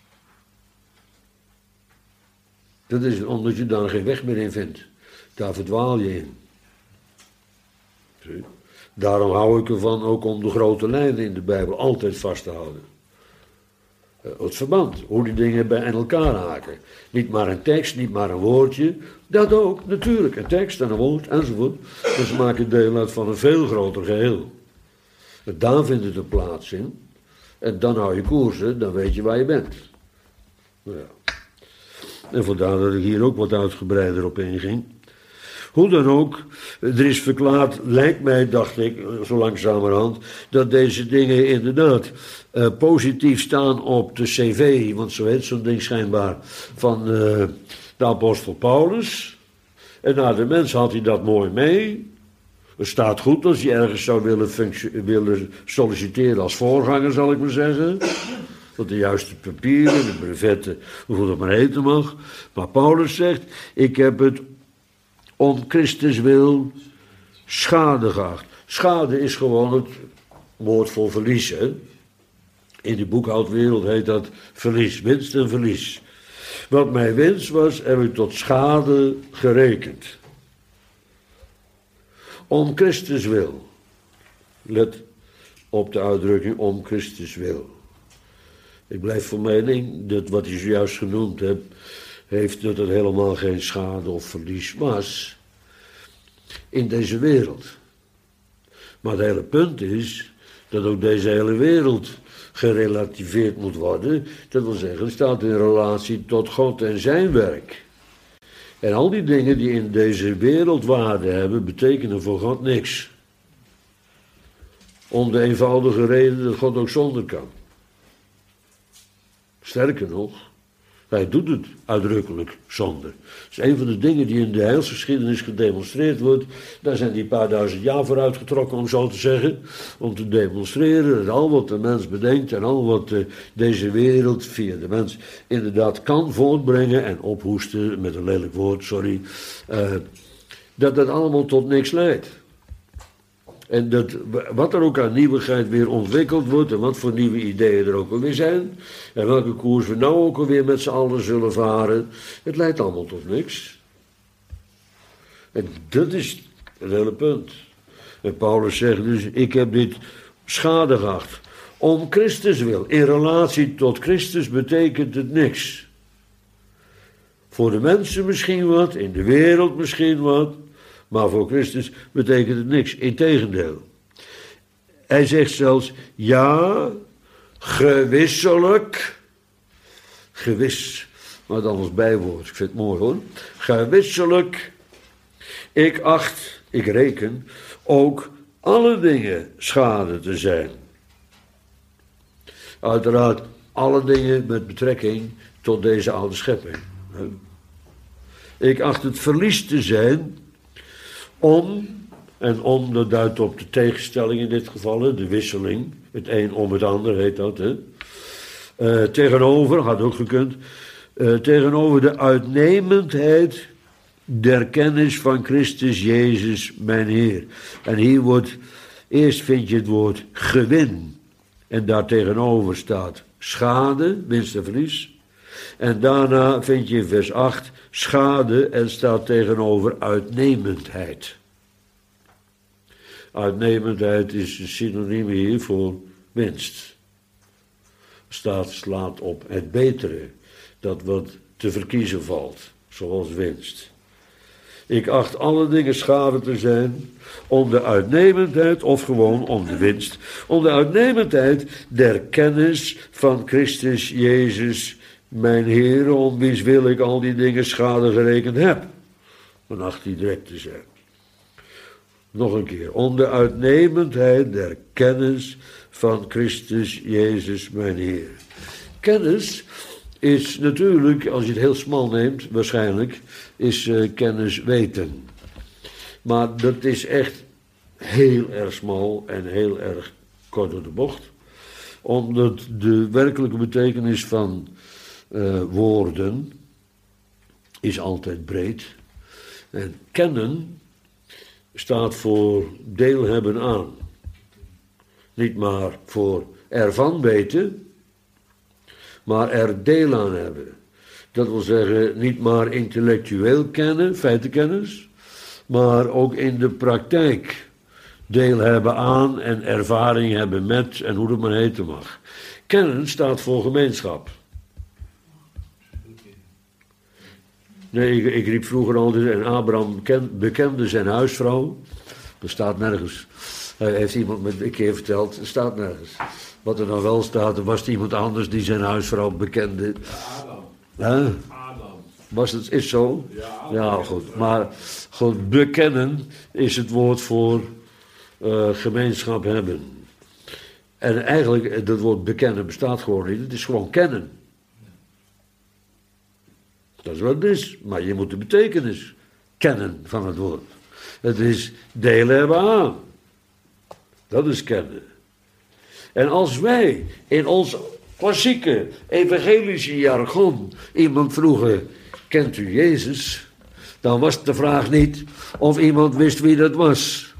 Dat is omdat je daar geen weg meer in vindt. Daar verdwaal je in. Zie? Daarom hou ik ervan ook om de grote lijnen in de Bijbel altijd vast te houden. het verband, hoe die dingen bij elkaar haken. Niet maar een tekst, niet maar een woordje. Dat ook, natuurlijk, een tekst en een woord enzovoort. Dus ze maken deel uit van een veel groter geheel. En daar vindt het een plaats in. En dan hou je koersen, dan weet je waar je bent. Nou ja. En vandaar dat ik hier ook wat uitgebreider op inging. Hoe dan ook, er is verklaard, lijkt mij, dacht ik, zo langzamerhand, dat deze dingen inderdaad positief staan op de cv, want zo heet zo'n ding schijnbaar, van de apostel Paulus. En nou, de mens had hij dat mooi mee. Het staat goed als je ergens zou willen solliciteren als voorganger, zal ik maar zeggen. Dat de juiste papieren, de brevetten, hoe dat maar heten mag. Maar Paulus zegt, ik heb het om Christus wil schade geacht. Schade is gewoon het woord voor verlies. Hè? In de boekhoudwereld heet dat verlies, winst en verlies. Wat mijn winst was, heb ik tot schade gerekend. Om Christus wil. Let op de uitdrukking om Christus wil. Ik blijf van mening dat wat je zojuist genoemd hebt, heeft dat het helemaal geen schade of verlies was in deze wereld. Maar het hele punt is dat ook deze hele wereld gerelativeerd moet worden. Dat wil zeggen, het staat in relatie tot God en zijn werk. En al die dingen die in deze wereld waarde hebben, betekenen voor God niks. Om de eenvoudige reden dat God ook zonder kan. Sterker nog, hij doet het uitdrukkelijk zonder. Dat is een van de dingen die in de heilsgeschiedenis gedemonstreerd wordt. Daar zijn die paar duizend jaar voor uitgetrokken, om zo te zeggen. Om te demonstreren dat al wat de mens bedenkt en al wat deze wereld via de mens inderdaad kan voortbrengen en ophoesten, met een lelijk woord, sorry. Dat dat allemaal tot niks leidt. En dat wat er ook aan nieuwigheid weer ontwikkeld wordt en wat voor nieuwe ideeën er ook alweer zijn, en welke koers we nou ook alweer met z'n allen zullen varen, het leidt allemaal tot niks. En dat is het hele punt. En Paulus zegt dus, ik heb dit schade geacht. Om Christus wil. In relatie tot Christus betekent het niks. Voor de mensen misschien wat, in de wereld misschien wat, maar voor Christus betekent het niks. Integendeel. Hij zegt zelfs, ja, gewisselijk, gewis, maar dan als bijwoord, ik vind het mooi hoor, gewisselijk, ik reken, ook alle dingen schade te zijn. Uiteraard alle dingen met betrekking tot deze oude schepping. Ik acht het verlies te zijn om, en om, dat duidt op de tegenstelling in dit geval, de wisseling, het een om het ander heet dat, hè. Tegenover, had ook gekund, tegenover de uitnemendheid der kennis van Christus Jezus mijn Heer. En hier wordt, eerst vind je het woord gewin, en daar tegenover staat schade, winst en verlies. En daarna vind je in vers 8 schade en staat tegenover uitnemendheid. Uitnemendheid is een synoniem hier voor winst. Slaat op het betere, dat wat te verkiezen valt, zoals winst. Ik acht alle dingen schade te zijn om de uitnemendheid, of gewoon om de winst, om de uitnemendheid der kennis van Christus Jezus, mijn Heer, om wiens wil ik al die dingen schade gerekend heb. Dan acht die direct te zijn. Nog een keer, om de uitnemendheid der kennis van Christus Jezus, mijn Heer. Kennis is natuurlijk, als je het heel smal neemt, waarschijnlijk, is kennis weten. Maar dat is echt heel erg smal en heel erg kort door de bocht. Omdat de werkelijke betekenis van woorden is altijd breed. En kennen staat voor deel hebben aan. Niet maar voor ervan weten, maar er deel aan hebben. Dat wil zeggen, niet maar intellectueel kennen, feitenkennis, maar ook in de praktijk deel hebben aan en ervaring hebben met, en hoe dat maar heten mag. Kennen staat voor gemeenschap. Nee, ik riep vroeger altijd, en Abraham bekende zijn huisvrouw. Er staat nergens. Heeft iemand me een keer verteld, er staat nergens. Wat er dan wel staat, er was iemand anders die zijn huisvrouw bekende. Adam. Huh? Adam. Was het, is zo? Ja, Ja, goed. Maar goed, bekennen is het woord voor gemeenschap hebben. En eigenlijk, dat woord bekennen bestaat gewoon niet. Het is gewoon kennen. Dat is wat het is. Maar je moet de betekenis kennen van het woord. Het is delen hebben aan. Dat is kennen. En als wij in ons klassieke evangelische jargon iemand vroegen, kent u Jezus? Dan was de vraag niet of iemand wist wie dat was.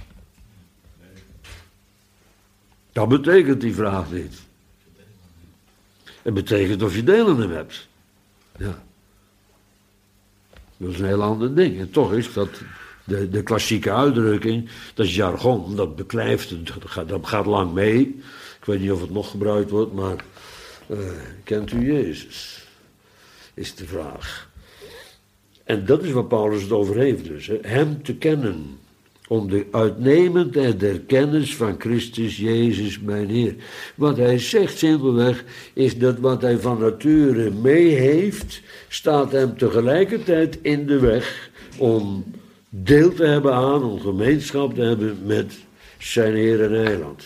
Dat betekent die vraag niet. Het betekent of je deel aan hem hebt. Ja. Dat is een heel ander ding. En toch is dat de klassieke uitdrukking, dat is jargon, dat beklijft, dat gaat lang mee. Ik weet niet of het nog gebruikt wordt, maar kent u Jezus? Is de vraag. En dat is waar Paulus het over heeft dus. Hè? Hem te kennen. Om de uitnemendheid der kennis van Christus Jezus mijn Heer. Wat hij zegt simpelweg is dat wat hij van nature mee heeft, staat hem tegelijkertijd in de weg om deel te hebben aan, om gemeenschap te hebben met zijn Heer en Heiland.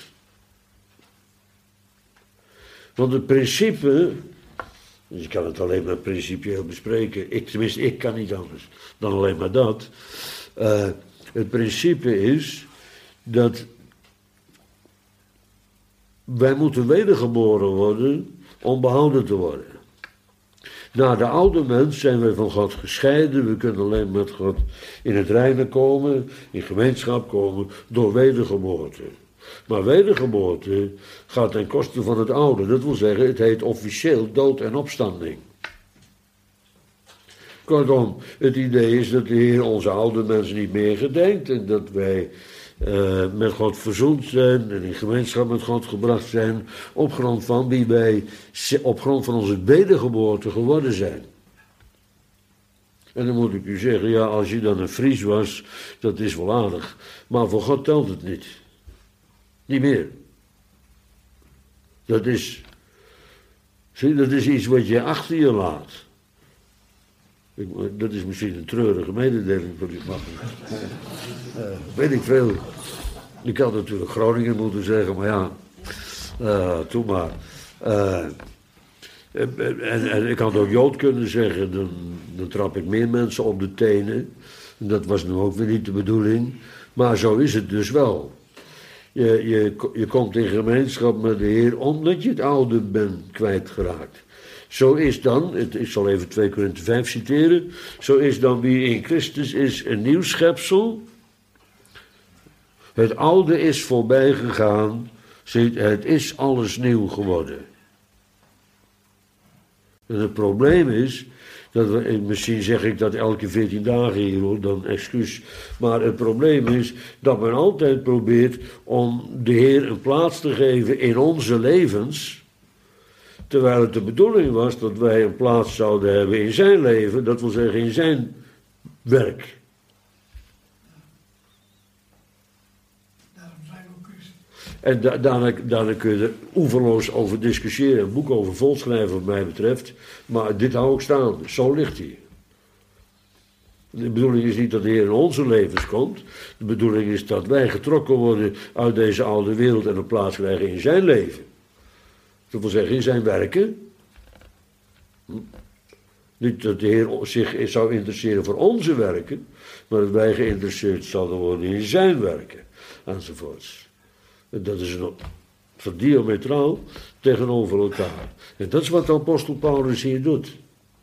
Want het principe, dus ik kan het alleen maar principieel bespreken, tenminste ik kan niet anders dan alleen maar dat. Het principe is dat wij moeten wedergeboren worden om behouden te worden. Na de oude mens zijn wij van God gescheiden. We kunnen alleen met God in het reine komen, in gemeenschap komen, door wedergeboorte. Maar wedergeboorte gaat ten koste van het oude. Dat wil zeggen, het heet officieel dood en opstanding. Kortom, het idee is dat de Heer onze oude mensen niet meer gedenkt en dat wij met God verzoend zijn en in gemeenschap met God gebracht zijn op grond van wie wij op grond van onze wedergeboorte geworden zijn. En dan moet ik u zeggen, ja, als je dan een Fries was, dat is wel aardig, maar voor God telt het niet. Niet meer. Dat is iets wat je achter je laat. Dat is misschien een treurige mededeling voor u, maar weet ik veel. Ik had natuurlijk Groningen moeten zeggen, maar ja, toen maar. En ik had ook Jood kunnen zeggen, dan trap ik meer mensen op de tenen. Dat was nu ook weer niet de bedoeling, maar zo is het dus wel. Je komt in gemeenschap met de Heer omdat je het oude bent kwijtgeraakt. Zo is dan, ik zal even 2 Korinthe 5 citeren, zo is dan wie in Christus is een nieuw schepsel. Het oude is voorbij gegaan, het is alles nieuw geworden. En het probleem is, misschien zeg ik dat elke 14 dagen hier hoor, dan excuus. Maar het probleem is dat men altijd probeert om de Heer een plaats te geven in onze levens. Terwijl het de bedoeling was dat wij een plaats zouden hebben in zijn leven, dat wil zeggen in zijn werk. Daarom zijn we ook christen. En daarna kun je er oeverloos over discussiëren, een boek over volschrijven wat mij betreft, maar dit hou ik staan, zo ligt hij. De bedoeling is niet dat de Heer in onze levens komt, de bedoeling is dat wij getrokken worden uit deze oude wereld en een plaats krijgen in zijn leven. Dat wil zeggen in zijn werken. Niet dat de Heer zich zou interesseren voor onze werken, maar dat wij geïnteresseerd zouden worden in zijn werken, enzovoorts. En dat is van diametraal tegenover elkaar. En dat is wat de apostel Paulus hier doet.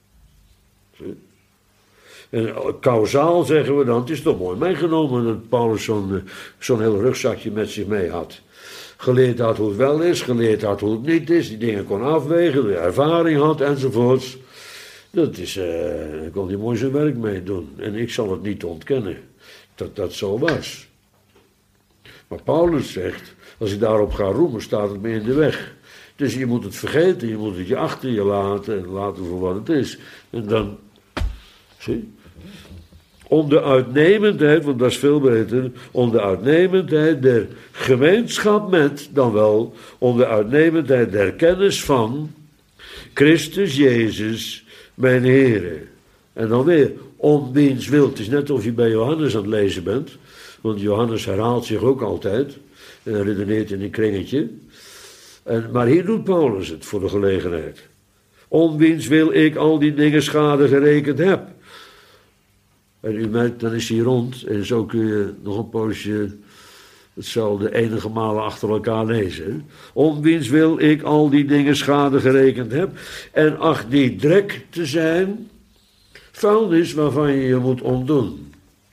En kausaal zeggen we dan, het is toch mooi meegenomen dat Paulus zo'n heel rugzakje met zich mee had. Geleerd had hoe het wel is, geleerd had hoe het niet is, die dingen kon afwegen, de ervaring had enzovoorts. Daar kon hij mooi zijn werk mee doen. En ik zal het niet ontkennen dat dat zo was. Maar Paulus zegt, als ik daarop ga roemen, staat het me in de weg. Dus je moet het vergeten, je moet het je achter je laten en laten voor wat het is. En dan, zie, om de uitnemendheid, want dat is veel beter, om de uitnemendheid der gemeenschap met, dan wel om de uitnemendheid der kennis van Christus Jezus, mijn Heere. En dan weer, om wiens wil. Het is net of je bij Johannes aan het lezen bent, want Johannes herhaalt zich ook altijd en redeneert in een kringetje. Maar hier doet Paulus het voor de gelegenheid. Om wiens wil ik al die dingen schade gerekend heb. En u merkt, dan is hij rond en zo kun je nog een poosje hetzelfde enige malen achter elkaar lezen. Om wiens wil ik al die dingen schade gerekend heb. En acht die drek te zijn, vuilnis waarvan je je moet ontdoen.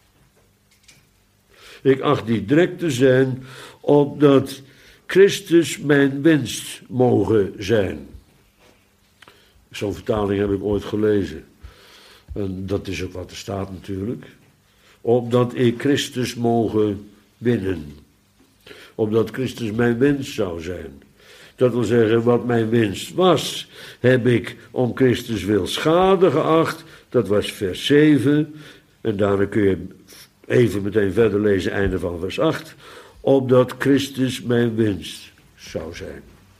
Ik acht die drek te zijn, opdat Christus mijn winst mogen zijn. Zo'n vertaling heb ik ooit gelezen. En dat is ook wat er staat natuurlijk. Opdat ik Christus mogen winnen. Opdat Christus mijn winst zou zijn. Dat wil zeggen, wat mijn winst was, heb ik om Christus wil schade geacht. Dat was vers 7. En daarna kun je even meteen verder lezen, einde van vers 8. Opdat Christus mijn winst zou zijn.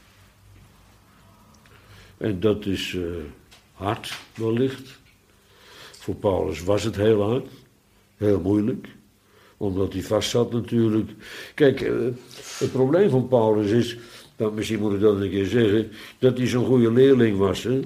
En dat is hard wellicht. Voor Paulus was het heel hard, heel moeilijk, omdat hij vast zat natuurlijk. Kijk, het probleem van Paulus is, nou, misschien moet ik dat een keer zeggen, dat hij zo'n goede leerling was. Hè?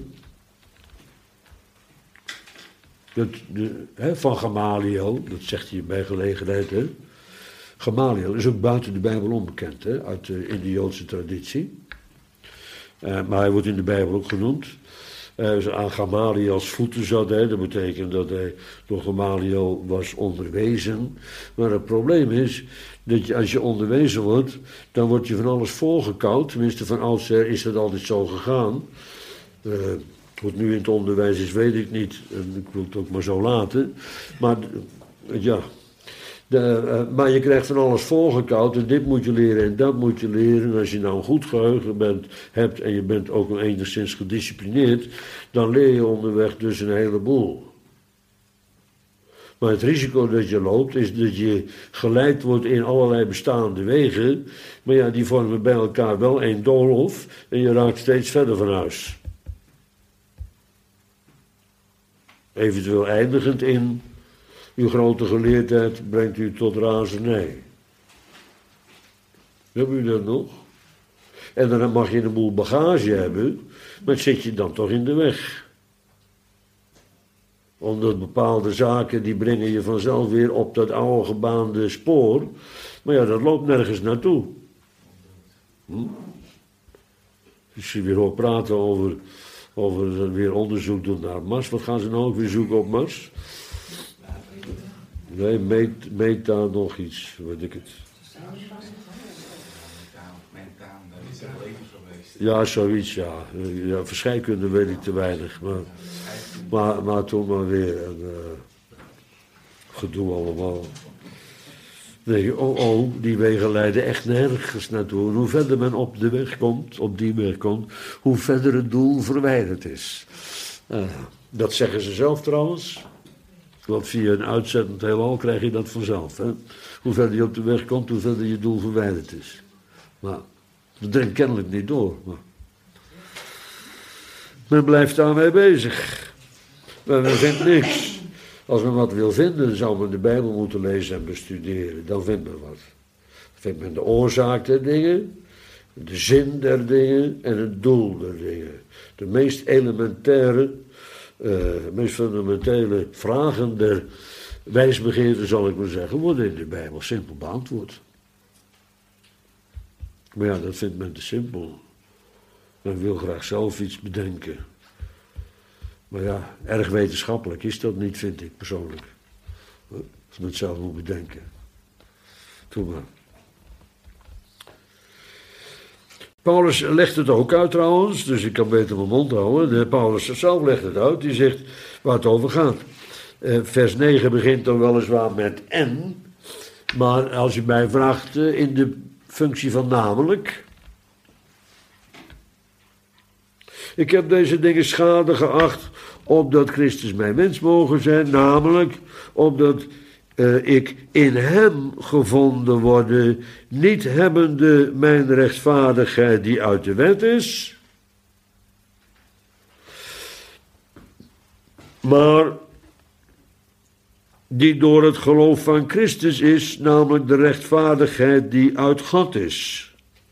Van Gamaliel, dat zegt hij bij gelegenheid. Hè? Gamaliel is ook buiten de Bijbel onbekend, hè? In de Joodse traditie. Maar hij wordt in de Bijbel ook genoemd. Aan Gamaliels voeten zat hij. Dat betekent dat hij door Gamaliel was onderwezen. Maar het probleem is dat als je onderwezen wordt, dan word je van alles volgekauwd. Tenminste, van oudsher is dat altijd zo gegaan. Wat nu in het onderwijs is, weet ik niet. Ik wil het ook maar zo laten. Maar ja. Maar je krijgt van alles volgekauwd en dit moet je leren en dat moet je leren. En als je nou een goed geheugen hebt en je bent ook nog enigszins gedisciplineerd, dan leer je onderweg dus een heleboel. Maar het risico dat je loopt is dat je geleid wordt in allerlei bestaande wegen. Maar ja, die vormen bij elkaar wel één doolhof en je raakt steeds verder van huis. Eventueel eindigend in: uw grote geleerdheid brengt u tot razernij. Hebben u dat nog? En dan mag je een boel bagage hebben, maar zit je dan toch in de weg. Omdat bepaalde zaken, die brengen je vanzelf weer op dat oude gebaande spoor. Maar ja, dat loopt nergens naartoe. Als je weer hoort praten over weer onderzoek doen naar Mars. Wat gaan ze nou ook weer zoeken op Mars? Nee, meta nog iets, weet ik het. Ja, zoiets, ja. Verscheikunde weet ik te weinig, maar toen maar weer. Gedoe allemaal. Nee, die wegen leiden echt nergens naartoe. En hoe verder men op die weg komt, hoe verder het doel verwijderd is. Dat zeggen ze zelf trouwens. Want via een uitzettend heelal krijg je dat vanzelf. Hè? Hoe verder je op de weg komt, hoe verder je doel verwijderd is. Maar dat dringt kennelijk niet door. Maar men blijft daarmee bezig. Maar men vindt niks. Als men wat wil vinden, zou men de Bijbel moeten lezen en bestuderen. Dan vindt men wat. Dan vindt men de oorzaak der dingen, de zin der dingen en het doel der dingen. De meest elementaire, meest fundamentele vragen der wijsbegeerte, zal ik maar zeggen, worden in de Bijbel simpel beantwoord. Maar ja, dat vindt men te simpel. Men wil graag zelf iets bedenken. Maar ja, erg wetenschappelijk is dat niet, vind ik persoonlijk. Als men het zelf moet bedenken. Doe maar. Paulus legt het ook uit trouwens, dus ik kan beter mijn mond houden. Paulus zelf legt het uit, die zegt waar het over gaat. Vers 9 begint dan weliswaar met en, maar als je mij vraagt in de functie van namelijk, Ik heb deze dingen schade geacht, opdat Christus mijn mens mogen zijn, namelijk opdat ik in hem gevonden worden, niet hebbende mijn rechtvaardigheid die uit de wet is, maar die door het geloof van Christus is, namelijk de rechtvaardigheid die uit God is.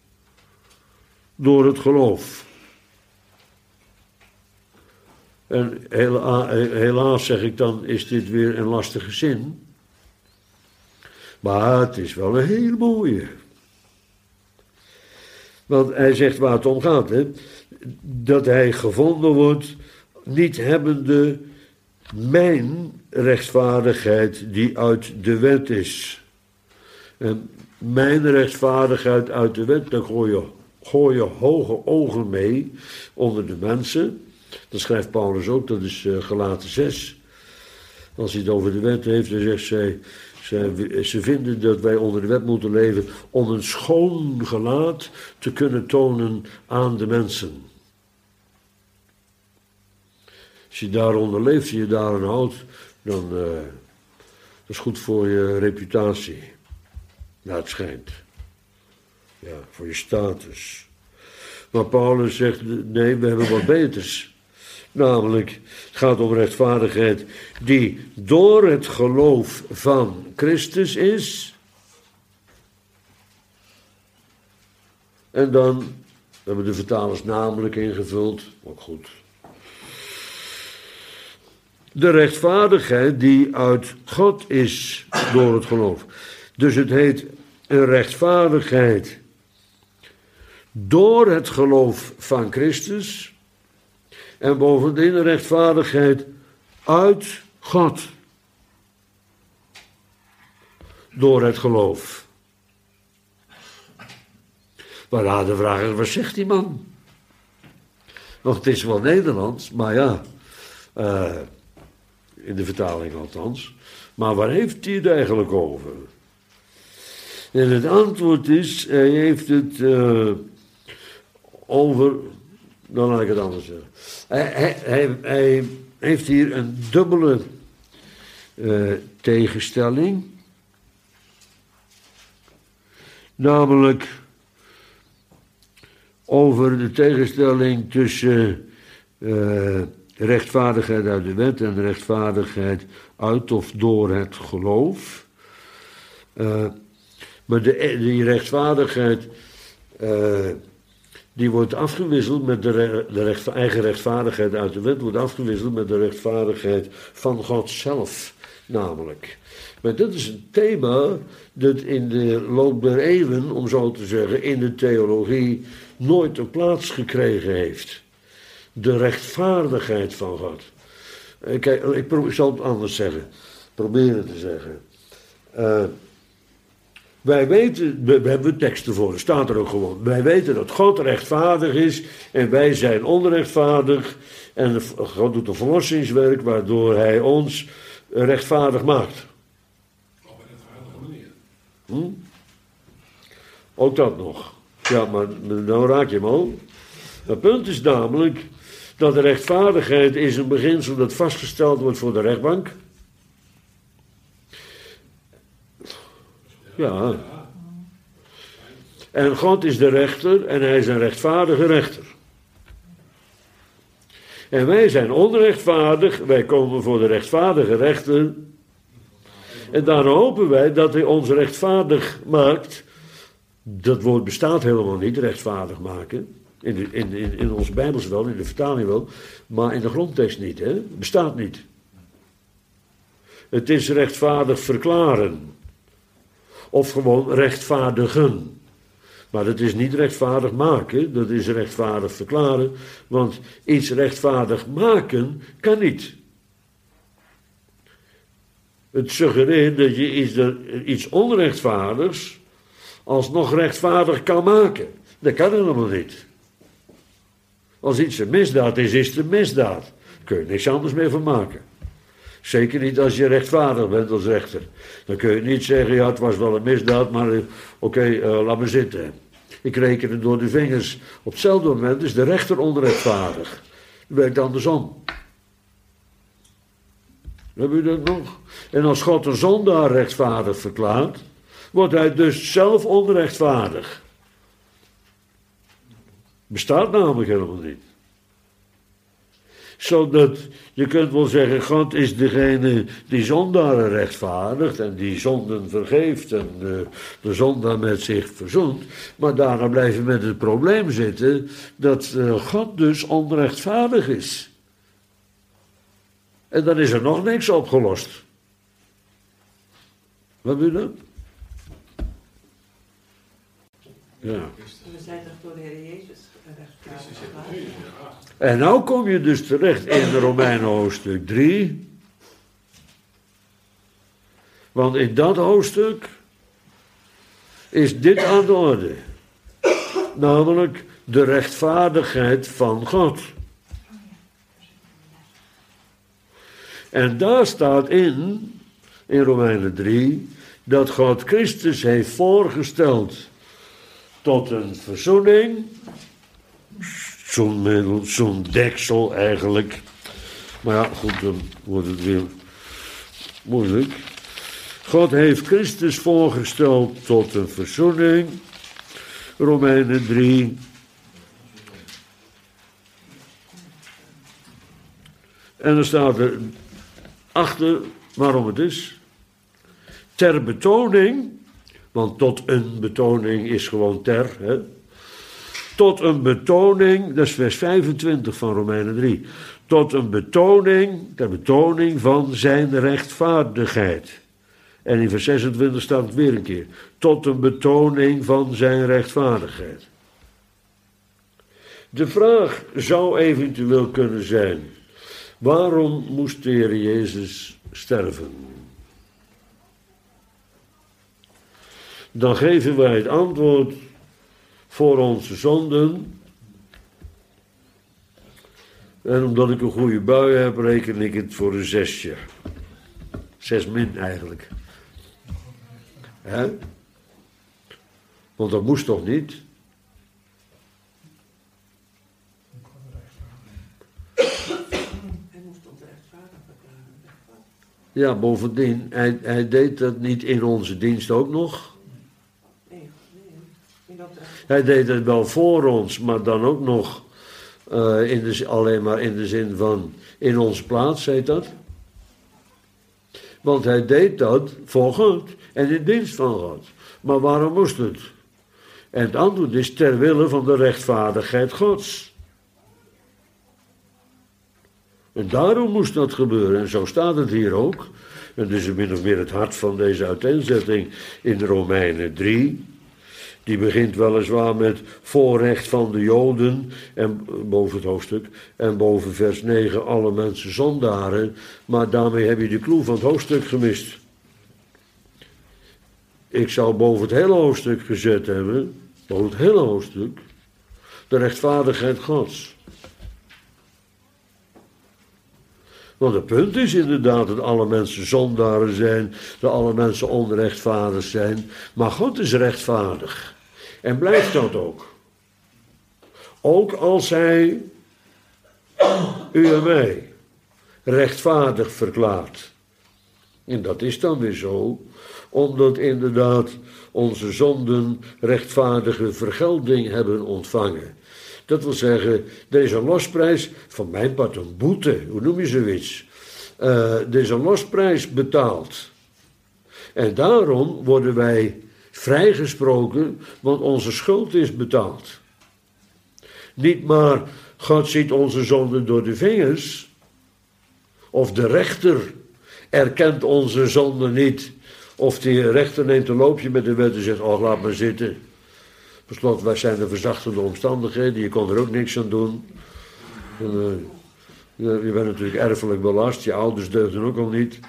Door het geloof. En helaas zeg ik dan, is dit weer een lastige zin. Maar het is wel een heel mooie. Want hij zegt waar het om gaat, hè? Dat hij gevonden wordt, niet hebbende mijn rechtvaardigheid die uit de wet is. En mijn rechtvaardigheid uit de wet, daar gooi je hoge ogen mee onder de mensen. Dat schrijft Paulus ook, dat is Galaten 6. Als hij het over de wet heeft, dan zegt ze vinden dat wij onder de wet moeten leven om een schoon gelaat te kunnen tonen aan de mensen. Als je daaronder leeft en je daaraan houdt, dan dat is goed voor je reputatie. Ja, het schijnt. Ja, voor je status. Maar Paulus zegt, nee, we hebben wat beters. Namelijk, het gaat om rechtvaardigheid die door het geloof van Christus is. En dan hebben de vertalers namelijk ingevuld, ook goed. De rechtvaardigheid die uit God is door het geloof. Dus het heet een rechtvaardigheid door het geloof van Christus. En bovendien een rechtvaardigheid uit God. Door het geloof. Maar de vraag is, wat zegt die man? Want het is wel Nederlands, maar ja, in de vertaling althans. Maar waar heeft hij het eigenlijk over? En het antwoord is, hij heeft het over, dan laat ik het anders zeggen. Hij heeft hier een dubbele tegenstelling. Namelijk over de tegenstelling tussen rechtvaardigheid uit de wet en rechtvaardigheid uit of door het geloof. Maar die rechtvaardigheid die wordt afgewisseld met de eigen rechtvaardigheid uit de wet, wordt afgewisseld met de rechtvaardigheid van God zelf, namelijk. Maar dat is een thema dat in de loop der eeuwen, om zo te zeggen, in de theologie nooit een plaats gekregen heeft. De rechtvaardigheid van God. Kijk, ik zal het anders zeggen. Proberen te zeggen. Wij weten, we hebben teksten voor, er staat er ook gewoon. Wij weten dat God rechtvaardig is en wij zijn onrechtvaardig. En God doet een verlossingswerk waardoor hij ons rechtvaardig maakt. Op een rechtvaardige manier. Ook dat nog. Ja, maar nou raak je hem al. Het punt is namelijk dat de rechtvaardigheid is een beginsel dat vastgesteld wordt voor de rechtbank. Ja. En God is de rechter en hij is een rechtvaardige rechter. En wij zijn onrechtvaardig, wij komen voor de rechtvaardige rechter. En daar hopen wij dat hij ons rechtvaardig maakt. Dat woord bestaat helemaal niet, rechtvaardig maken. In onze Bijbels wel, in de vertaling wel. Maar in de grondtekst niet, hè? Bestaat niet. Het is rechtvaardig verklaren. Of gewoon rechtvaardigen. Maar dat is niet rechtvaardig maken, dat is rechtvaardig verklaren. Want iets rechtvaardig maken kan niet. Het suggereert dat je iets onrechtvaardigs alsnog rechtvaardig kan maken. Dat kan helemaal niet. Als iets een misdaad is, is het een misdaad. Daar kun je niks anders meer van maken. Zeker niet als je rechtvaardig bent als rechter. Dan kun je niet zeggen, ja, het was wel een misdaad, maar oké, laat me zitten. Ik reken het door de vingers. Op hetzelfde moment is de rechter onrechtvaardig. Het werkt andersom. Heb u dat nog? En als God een zondaar rechtvaardig verklaart, wordt hij dus zelf onrechtvaardig. Bestaat namelijk helemaal niet. Zodat je kunt wel zeggen, God is degene die zondaren rechtvaardigt en die zonden vergeeft en de zondaar met zich verzoent. Maar daarna blijf je met het probleem zitten dat God dus onrechtvaardig is. En dan is er nog niks opgelost. Wat bedoel je? Ja. We zijn toch door de Heer Jezus rechtvaardig. En nou kom je dus terecht in Romeinen hoofdstuk 3. Want in dat hoofdstuk is dit aan de orde. Namelijk de rechtvaardigheid van God. En daar staat in Romeinen 3, dat God Christus heeft voorgesteld tot een verzoening. Zo'n deksel eigenlijk. Maar ja, goed, dan wordt het weer moeilijk. God heeft Christus voorgesteld tot een verzoening. Romeinen 3. En dan staat er achter waarom het is. Ter betoning, want tot een betoning is gewoon ter, hè. Tot een betoning, dat is vers 25 van Romeinen 3. Tot een betoning, ter betoning van zijn rechtvaardigheid. En in vers 26 staat het weer een keer. Tot een betoning van zijn rechtvaardigheid. De vraag zou eventueel kunnen zijn: waarom moest de Heer Jezus sterven? Dan geven wij het antwoord voor onze zonden. En omdat ik een goede bui heb, reken ik het voor een 6. 6 min eigenlijk. Hè? Want dat moest toch niet? Hij moest ons rechtvaardig verklaren. Ja, bovendien, hij deed dat niet in onze dienst ook nog. Nee. In opdracht. Hij deed het wel voor ons, maar dan ook nog alleen maar in de zin van in onze plaats, heet dat. Want hij deed dat voor God en in dienst van God. Maar waarom moest het? En het antwoord is ter wille van de rechtvaardigheid Gods. En daarom moest dat gebeuren. En zo staat het hier ook. En dus min of meer het hart van deze uiteenzetting in Romeinen 3. Die begint weliswaar met voorrecht van de Joden, en boven het hoofdstuk, en boven vers 9, alle mensen zondaren, maar daarmee heb je de clue van het hoofdstuk gemist. Ik zou boven het hele hoofdstuk gezet hebben, boven het hele hoofdstuk, de rechtvaardigheid Gods. Want het punt is inderdaad dat alle mensen zondaren zijn, dat alle mensen onrechtvaardig zijn, maar God is rechtvaardig. En blijft dat ook. Ook als hij u en mij rechtvaardig verklaart. En dat is dan weer zo, omdat inderdaad onze zonden rechtvaardige vergelding hebben ontvangen. Dat wil zeggen, er is een losprijs, van mijn part een boete, hoe noem je zoiets? Er is een losprijs betaald. En daarom worden wij vrijgesproken, want onze schuld is betaald. Niet maar, God ziet onze zonden door de vingers, of de rechter erkent onze zonden niet, of de rechter neemt een loopje met de wet en zegt, oh laat maar zitten. Per slot, wij zijn de verzachtende omstandigheden, je kon er ook niks aan doen. En, je bent natuurlijk erfelijk belast, je ouders deugden ook al niet.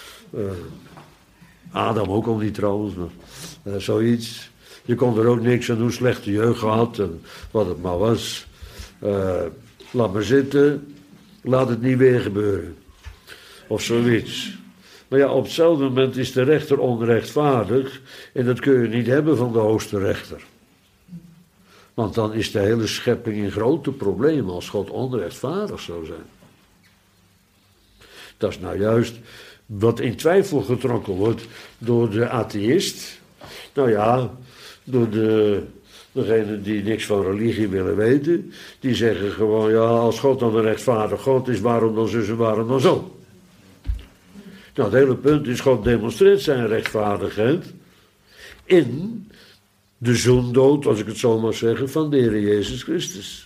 Adam ook al niet trouwens, maar zoiets. Je kon er ook niks aan doen, slechte jeugd gehad en wat het maar was. Laat maar zitten, laat het niet weer gebeuren. Of zoiets. Maar ja, op hetzelfde moment is de rechter onrechtvaardig en dat kun je niet hebben van de hoogste rechter. Want dan is de hele schepping in grote problemen als God onrechtvaardig zou zijn. Dat is nou juist wat in twijfel getrokken wordt door de atheïst. Nou ja, door degenen die niks van religie willen weten. Die zeggen gewoon, ja, als God dan een rechtvaardig God is, waarom dan zo en waarom dan zo? Nou, het hele punt is, God demonstreert zijn rechtvaardigheid in de zoendood, als ik het zo mag zeggen, van de Heer Jezus Christus.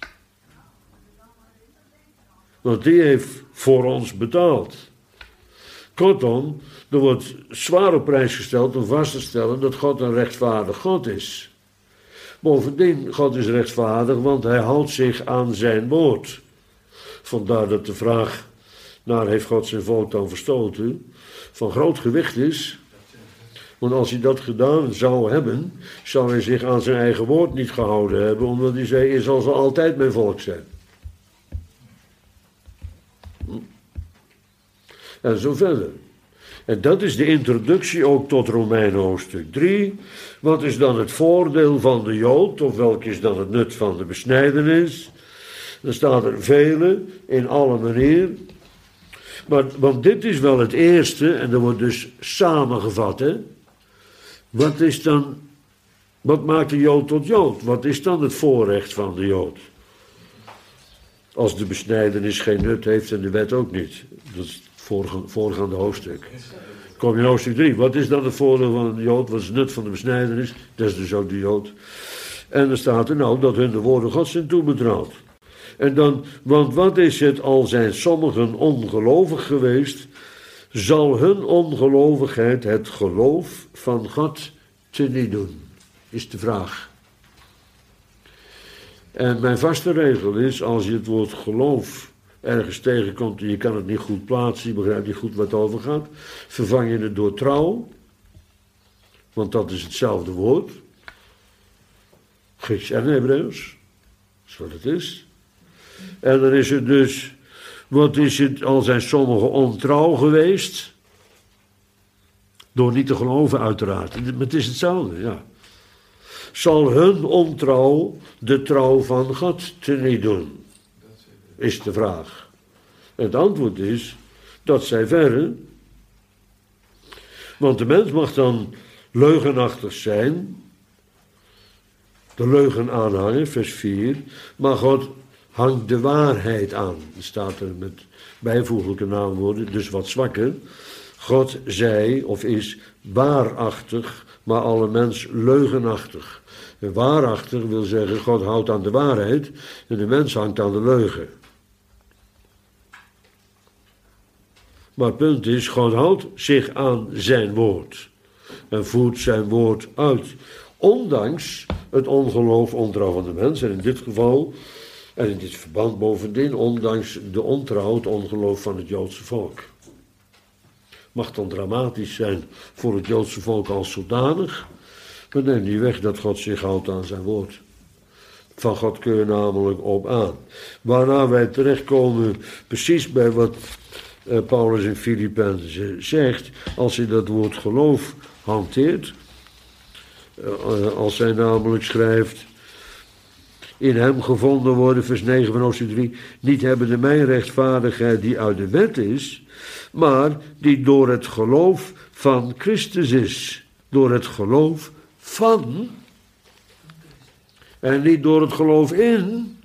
Want die heeft voor ons betaald. Kortom, er wordt zwaar op prijs gesteld om vast te stellen dat God een rechtvaardig God is. Bovendien, God is rechtvaardig, want hij houdt zich aan zijn woord. Vandaar dat de vraag naar heeft God zijn volk dan verstoten van groot gewicht is. Want als hij dat gedaan zou hebben, zou hij zich aan zijn eigen woord niet gehouden hebben, omdat hij zei, je zal altijd mijn volk zijn. En zo verder. En dat is de introductie ook tot Romeinen hoofdstuk 3. Wat is dan het voordeel van de Jood, of welk is dan het nut van de besnijdenis? Er staat er vele, in alle manier. Want dit is wel het eerste, en dat wordt dus samengevat, hè. Wat maakt de Jood tot Jood? Wat is dan het voorrecht van de Jood? Als de besnijdenis geen nut heeft en de wet ook niet. Dat is het voorgaande hoofdstuk. Kom je in hoofdstuk 3. Wat is dan het voordeel van de Jood? Wat is het nut van de besnijdenis? Dat is dus ook de Jood. En dan staat er nou dat hun de woorden Gods zijn toebetrouwd. En dan, want wat is het, al zijn sommigen ongelovig geweest, zal hun ongelovigheid het geloof van God teniet doen? Is de vraag. En mijn vaste regel is, als je het woord geloof ergens tegenkomt en je kan het niet goed plaatsen, je begrijpt niet goed wat het over gaat, vervang je het door trouw, want dat is hetzelfde woord. Grieks en Hebreeuws, dat is wat het is. En dan is het dus, wat is het, al zijn sommigen ontrouw geweest, door niet te geloven uiteraard. Maar het is hetzelfde, ja. Zal hun ontrouw de trouw van God teniet doen? Is de vraag. Het antwoord is dat zij verre. Want de mens mag dan leugenachtig zijn, de leugen aanhangen, vers 4, maar God hangt de waarheid aan. Er staat er met bijvoeglijke naamwoorden, dus wat zwakker. God zij of is waarachtig, maar alle mens leugenachtig. En waarachtig wil zeggen, God houdt aan de waarheid en de mens hangt aan de leugen. Maar het punt is, God houdt zich aan zijn woord en voert zijn woord uit. Ondanks het ongeloof, ontrouw van de mens, en in dit geval, en in dit verband bovendien, ondanks de ontrouw, het ongeloof van het Joodse volk. Mag dan dramatisch zijn voor het Joodse volk als zodanig, maar neem niet weg dat God zich houdt aan zijn woord. Van God kun je namelijk op aan. Waarna wij terechtkomen precies bij wat Paulus in Filippenzen zegt, als hij dat woord geloof hanteert, als hij namelijk schrijft, in hem gevonden worden, vers 9 van hoofdstuk 3, niet hebben de mijn rechtvaardigheid die uit de wet is, maar die door het geloof van Christus is. Door het geloof van, en niet door het geloof in,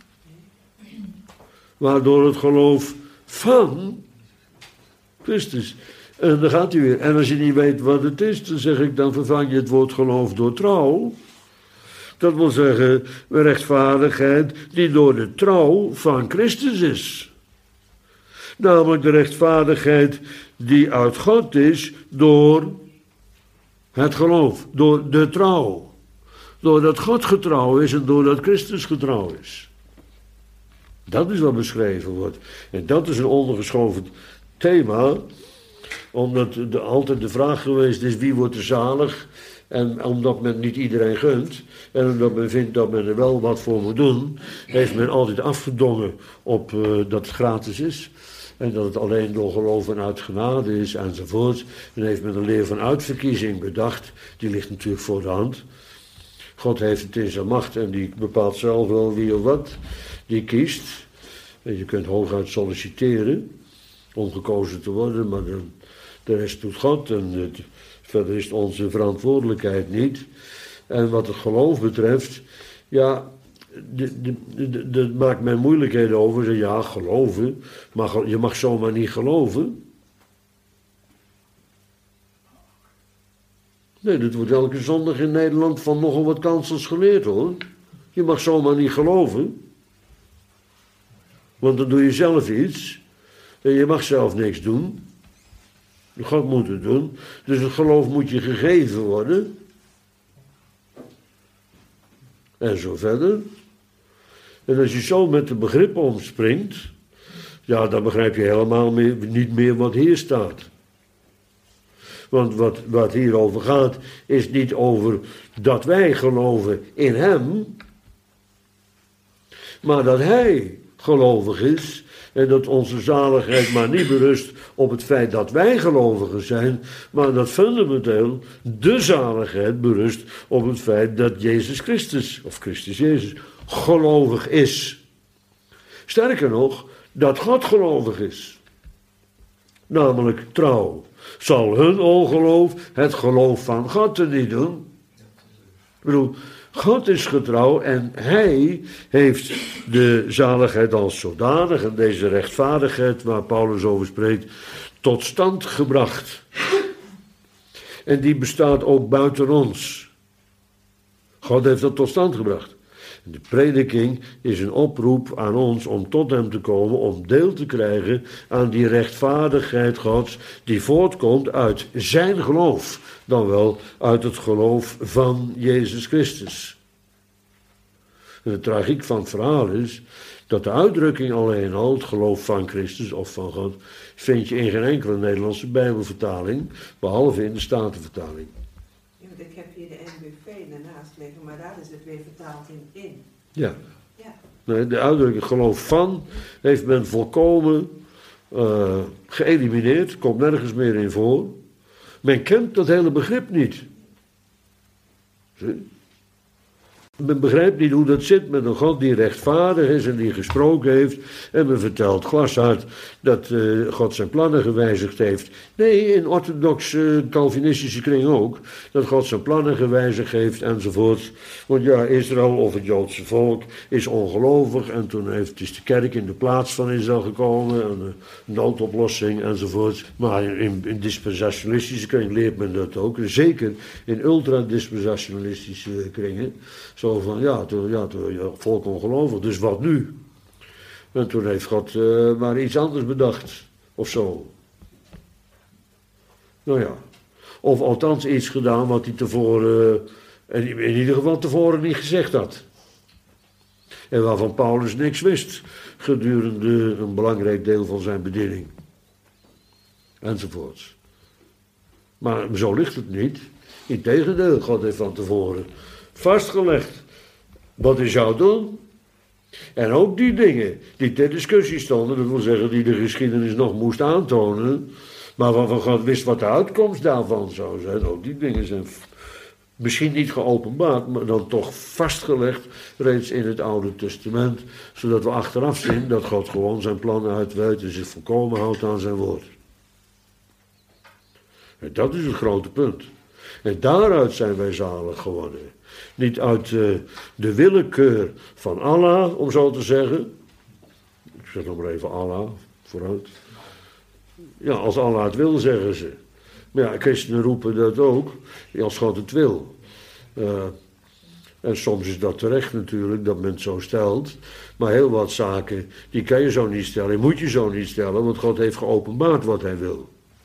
maar door het geloof van Christus. En dan gaat hij weer. En als je niet weet wat het is, dan zeg ik, dan vervang je het woord geloof door trouw. Dat wil zeggen, rechtvaardigheid die door de trouw van Christus is. Namelijk de rechtvaardigheid die uit God is door het geloof, door de trouw. Doordat God getrouw is en doordat Christus getrouw is. Dat is wat beschreven wordt. En dat is een ondergeschoven thema, omdat altijd de vraag geweest is, wie wordt er zalig? En omdat men niet iedereen gunt, en omdat men vindt dat men er wel wat voor moet doen, heeft men altijd afgedongen op dat het gratis is. En dat het alleen door geloof en uit genade is, enzovoort. En heeft men een leer van uitverkiezing bedacht, die ligt natuurlijk voor de hand. God heeft het in zijn macht en die bepaalt zelf wel wie of wat die kiest. En je kunt hooguit solliciteren om gekozen te worden, maar de rest doet God en verder is het onze verantwoordelijkheid niet. En wat het geloof betreft, ja, daar maakt men moeilijkheden over. Ja, geloven, maar je mag zomaar niet geloven. Nee, dat wordt elke zondag in Nederland van nogal wat kansels geleerd, hoor. Je mag zomaar niet geloven. Want dan doe je zelf iets. En je mag zelf niks doen. God moet het doen. Dus het geloof moet je gegeven worden. En zo verder. En als je zo met de begrippen omspringt, ja, dan begrijp je helemaal niet meer wat hier staat. Want wat hierover gaat, is niet over dat wij geloven in hem, maar dat hij gelovig is en dat onze zaligheid maar niet berust op het feit dat wij gelovigen zijn, maar dat fundamenteel de zaligheid berust op het feit dat Jezus Christus, of Christus Jezus, gelovig is. Sterker nog, dat God gelovig is. Namelijk trouw. Zal hun ongeloof het geloof van God er niet doen? Ik bedoel, God is getrouw en hij heeft de zaligheid als zodanig en deze rechtvaardigheid waar Paulus over spreekt, tot stand gebracht. En die bestaat ook buiten ons. God heeft dat tot stand gebracht. De prediking is een oproep aan ons om tot hem te komen, om deel te krijgen aan die rechtvaardigheid Gods, die voortkomt uit zijn geloof, dan wel uit het geloof van Jezus Christus. En de tragiek van het verhaal is dat de uitdrukking alleen al, het geloof van Christus of van God, vind je in geen enkele Nederlandse Bijbelvertaling, behalve in de Statenvertaling. Ja, want ik heb hier de NBV ernaast liggen, maar daar is het weer vertaald in. Ja. Ja. Nee, de uitdrukking geloof van heeft men volkomen geëlimineerd, komt nergens meer in voor. Men kent dat hele begrip niet. Zie? Men begrijpt niet hoe dat zit met een God die rechtvaardig is en die gesproken heeft. En men vertelt glashard dat God zijn plannen gewijzigd heeft. Nee, in orthodoxe Calvinistische kring ook. Dat God zijn plannen gewijzigd heeft enzovoort. Want ja, Israël of het Joodse volk is ongelovig. En toen is de kerk in de plaats van Israël gekomen. Een noodoplossing enzovoort. Maar in dispensationalistische kring leert men dat ook. Zeker in ultra-dispensationalistische kringen. Zo van, ja, toen volk ongelovig, dus wat nu? En toen heeft God maar iets anders bedacht, of zo. Nou ja, of althans iets gedaan wat hij tevoren, in ieder geval tevoren niet gezegd had. En waarvan Paulus niks wist, gedurende een belangrijk deel van zijn bediening. Enzovoorts. Maar zo ligt het niet. Integendeel, God heeft van tevoren vastgelegd wat hij zou doen. En ook die dingen die ter discussie stonden, dat wil zeggen die de geschiedenis nog moest aantonen, maar waarvan God wist wat de uitkomst daarvan zou zijn, ook die dingen zijn misschien niet geopenbaard, maar dan toch vastgelegd reeds in het Oude Testament, zodat we achteraf zien dat God gewoon zijn plannen uitwerkt en zich volkomen houdt aan zijn woord. En dat is het grote punt. En daaruit zijn wij zalig geworden. Niet uit de willekeur van Allah, om zo te zeggen. Ik zeg nog maar even Allah, vooruit. Ja, als Allah het wil, zeggen ze. Maar ja, christenen roepen dat ook, als God het wil. En soms is dat terecht natuurlijk, dat men het zo stelt. Maar heel wat zaken, die kan je zo niet stellen, die moet je zo niet stellen, want God heeft geopenbaard wat hij wil.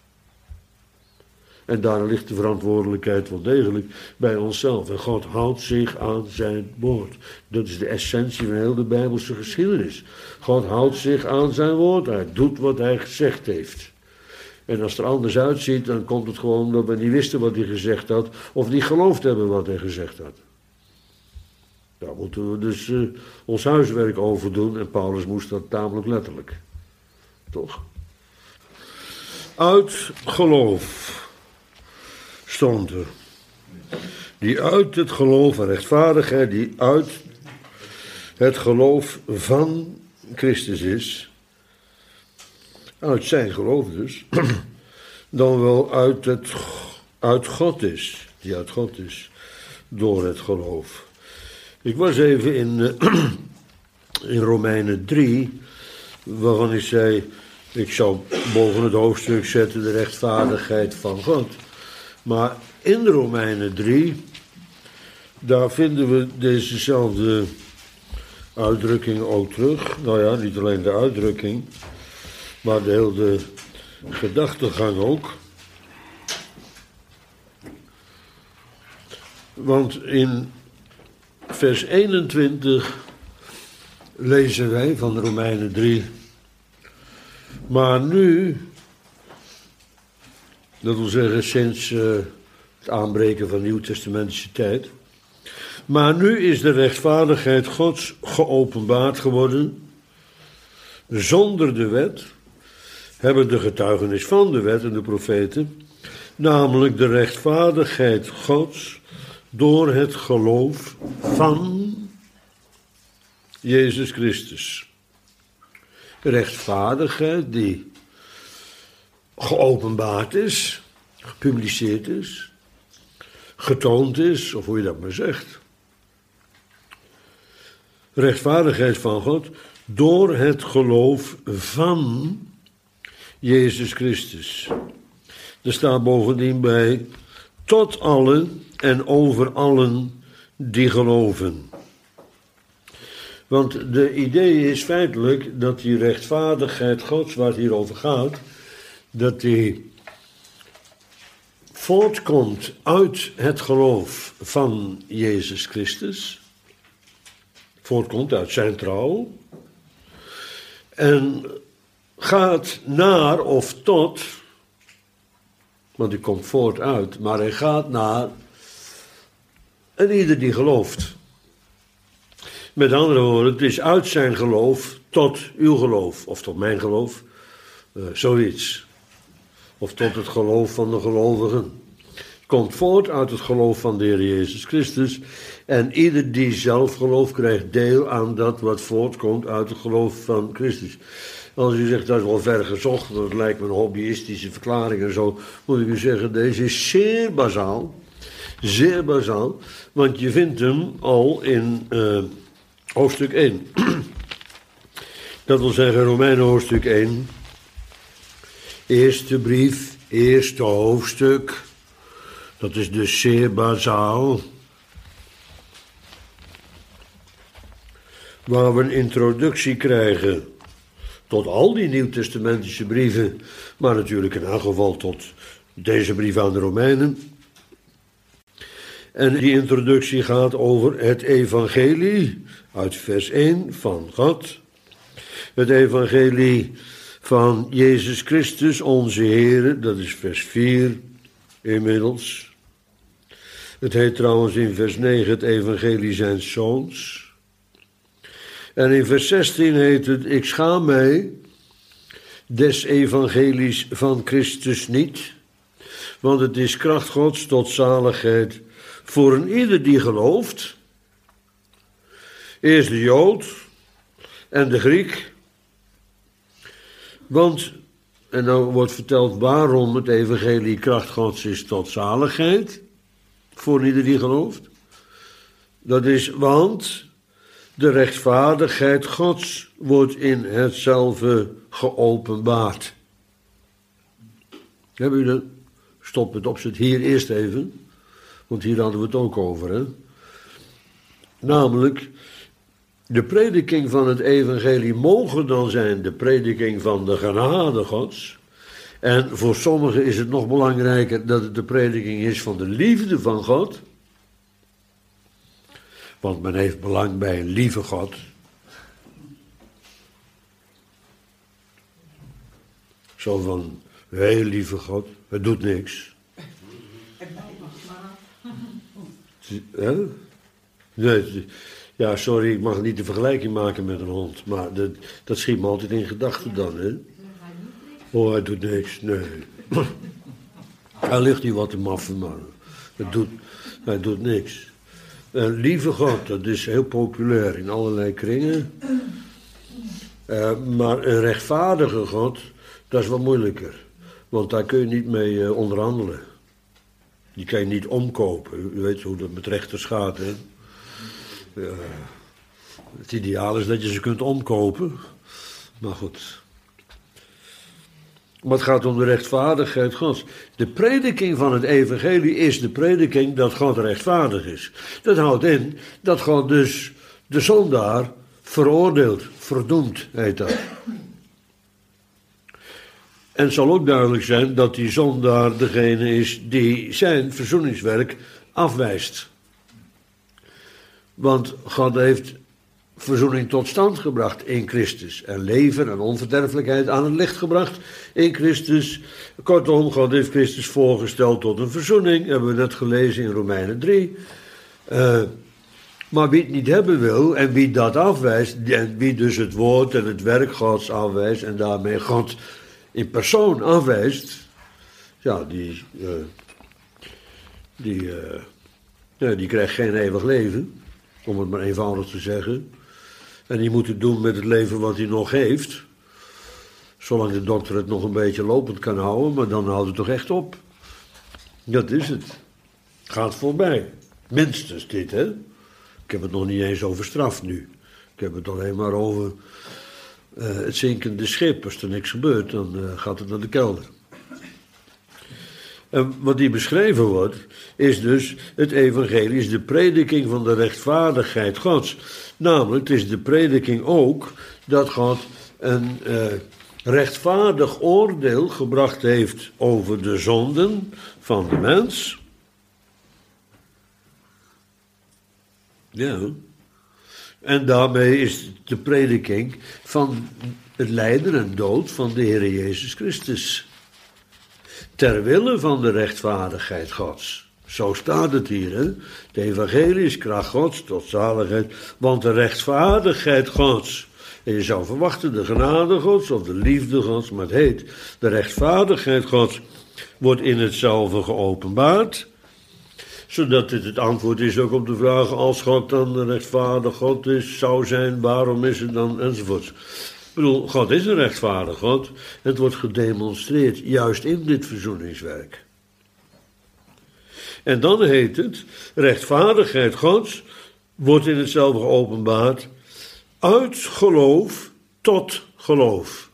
En daar ligt de verantwoordelijkheid wel degelijk bij onszelf. En God houdt zich aan zijn woord. Dat is de essentie van heel de Bijbelse geschiedenis. God houdt zich aan zijn woord. Hij doet wat hij gezegd heeft. En als het er anders uitziet, dan komt het gewoon dat we niet wisten wat hij gezegd had. Of niet geloofd hebben wat hij gezegd had. Daar moeten we dus ons huiswerk over doen. En Paulus moest dat tamelijk letterlijk. Toch? Uit geloof. Stond er. Die uit het geloof van rechtvaardigheid, die uit het geloof van Christus is, uit zijn geloof dus, dan wel uit God is, die uit God is, door het geloof. Ik was even in Romeinen 3, waarvan ik zei, ik zou boven het hoofdstuk zetten de rechtvaardigheid van God. Maar in Romeinen 3, daar vinden we dezezelfde uitdrukking ook terug. Nou ja, niet alleen de uitdrukking, maar de hele gedachtegang ook. Want in vers 21 lezen wij van Romeinen 3. Maar nu, dat wil zeggen sinds het aanbreken van Nieuwtestamentische tijd. Maar nu is de rechtvaardigheid Gods geopenbaard geworden. Zonder de wet hebben de getuigenis van de wet en de profeten, namelijk de rechtvaardigheid Gods door het geloof van Jezus Christus. Rechtvaardigheid die geopenbaard is, gepubliceerd is, getoond is, of hoe je dat maar zegt. Rechtvaardigheid van God door het geloof van Jezus Christus. Er staat bovendien bij, tot allen en over allen die geloven. Want de idee is feitelijk dat die rechtvaardigheid Gods, waar het hier over gaat, dat die voortkomt uit het geloof van Jezus Christus, voortkomt uit zijn trouw, en gaat naar of tot, want die komt voort uit, maar hij gaat naar en ieder die gelooft. Met andere woorden, het is uit zijn geloof tot uw geloof, of tot mijn geloof, zoiets. Of tot het geloof van de gelovigen. Het komt voort uit het geloof van de Heer Jezus Christus. En ieder die zelf gelooft, krijgt deel aan dat wat voortkomt uit het geloof van Christus. Als u zegt, dat is wel ver gezocht, dat lijkt me een hobbyistische verklaring en zo, moet ik u zeggen, deze is zeer bazaal. Zeer bazaal, want je vindt hem al in hoofdstuk 1. Dat wil zeggen Romeinen hoofdstuk 1. Eerste brief, eerste hoofdstuk. Dat is dus zeer bazaal. Waar we een introductie krijgen tot al die nieuwtestamentische brieven, maar natuurlijk in elk geval tot deze brief aan de Romeinen. En die introductie gaat over het evangelie, uit vers 1 van God. Het evangelie van Jezus Christus, onze Heer, dat is vers 4 inmiddels. Het heet trouwens in vers 9 het evangelie zijns zoons. En in vers 16 heet het, ik schaam mij des evangelies van Christus niet, want het is kracht Gods tot zaligheid voor een ieder die gelooft. Eerst de Jood en de Griek. Want, en nou wordt verteld waarom het evangelie kracht Gods is tot zaligheid, voor ieder die gelooft. Dat is, want de rechtvaardigheid Gods wordt in hetzelfde geopenbaard. Hebben jullie dat? Stop het opzet hier eerst even, want hier hadden we het ook over, hè? Namelijk, de prediking van het evangelie mogen dan zijn de prediking van de genade Gods. En voor sommigen is het nog belangrijker dat het de prediking is van de liefde van God. Want men heeft belang bij een lieve God. Zo van, heel lieve God, het doet niks. Nee, ja, sorry, ik mag niet de vergelijking maken met een hond. Maar dat schiet me altijd in gedachten dan, hè. Oh, hij doet niks, nee. Hij ligt hier wat te maffen, maar Hij doet niks. Lieve God, dat is heel populair in allerlei kringen. Maar een rechtvaardige God, dat is wat moeilijker. Want daar kun je niet mee onderhandelen. Die kan je niet omkopen. U weet hoe dat met rechters gaat, hè? Het ideaal is dat je ze kunt omkopen. Maar goed. Maar het gaat om de rechtvaardigheid Gods. De prediking van het evangelie is de prediking dat God rechtvaardig is. Dat houdt in dat God dus de zondaar veroordeelt, verdoemt, heet dat. En het zal ook duidelijk zijn dat die zondaar degene is die zijn verzoeningswerk afwijst. Want God heeft verzoening tot stand gebracht in Christus. En leven en onverderfelijkheid aan het licht gebracht in Christus. Kortom, God heeft Christus voorgesteld tot een verzoening. Hebben we net gelezen in Romeinen 3. Maar wie het niet hebben wil en wie dat afwijst, en wie dus het woord en het werk Gods afwijst en daarmee God in persoon afwijst, ja, die krijgt geen eeuwig leven, om het maar eenvoudig te zeggen. En die moet het doen met het leven wat hij nog heeft, zolang de dokter het nog een beetje lopend kan houden, maar dan houdt het toch echt op. Dat is het. Gaat voorbij. Minstens dit, hè. Ik heb het nog niet eens over straf nu. Ik heb het alleen maar over het zinkende schip. Als er niks gebeurt, dan gaat het naar de kelder. En wat hier beschreven wordt, is dus het evangelie, is de prediking van de rechtvaardigheid Gods. Namelijk, het is de prediking ook dat God een rechtvaardig oordeel gebracht heeft over de zonden van de mens. Ja. En daarmee is de prediking van het lijden en dood van de Heer Jezus Christus. Ter wille van de rechtvaardigheid Gods. Zo staat het hier, hè. De evangelie is kracht Gods tot zaligheid, want de rechtvaardigheid Gods. En je zou verwachten de genade Gods of de liefde Gods, maar het heet de rechtvaardigheid Gods wordt in hetzelfde geopenbaard. Zodat dit het antwoord is ook op de vraag, als God dan de rechtvaardig God is, zou zijn, waarom is het dan, enzovoort. Ik bedoel, God is een rechtvaardig God. Het wordt gedemonstreerd, juist in dit verzoeningswerk. En dan heet het, rechtvaardigheid Gods wordt in hetzelfde geopenbaard, uit geloof tot geloof.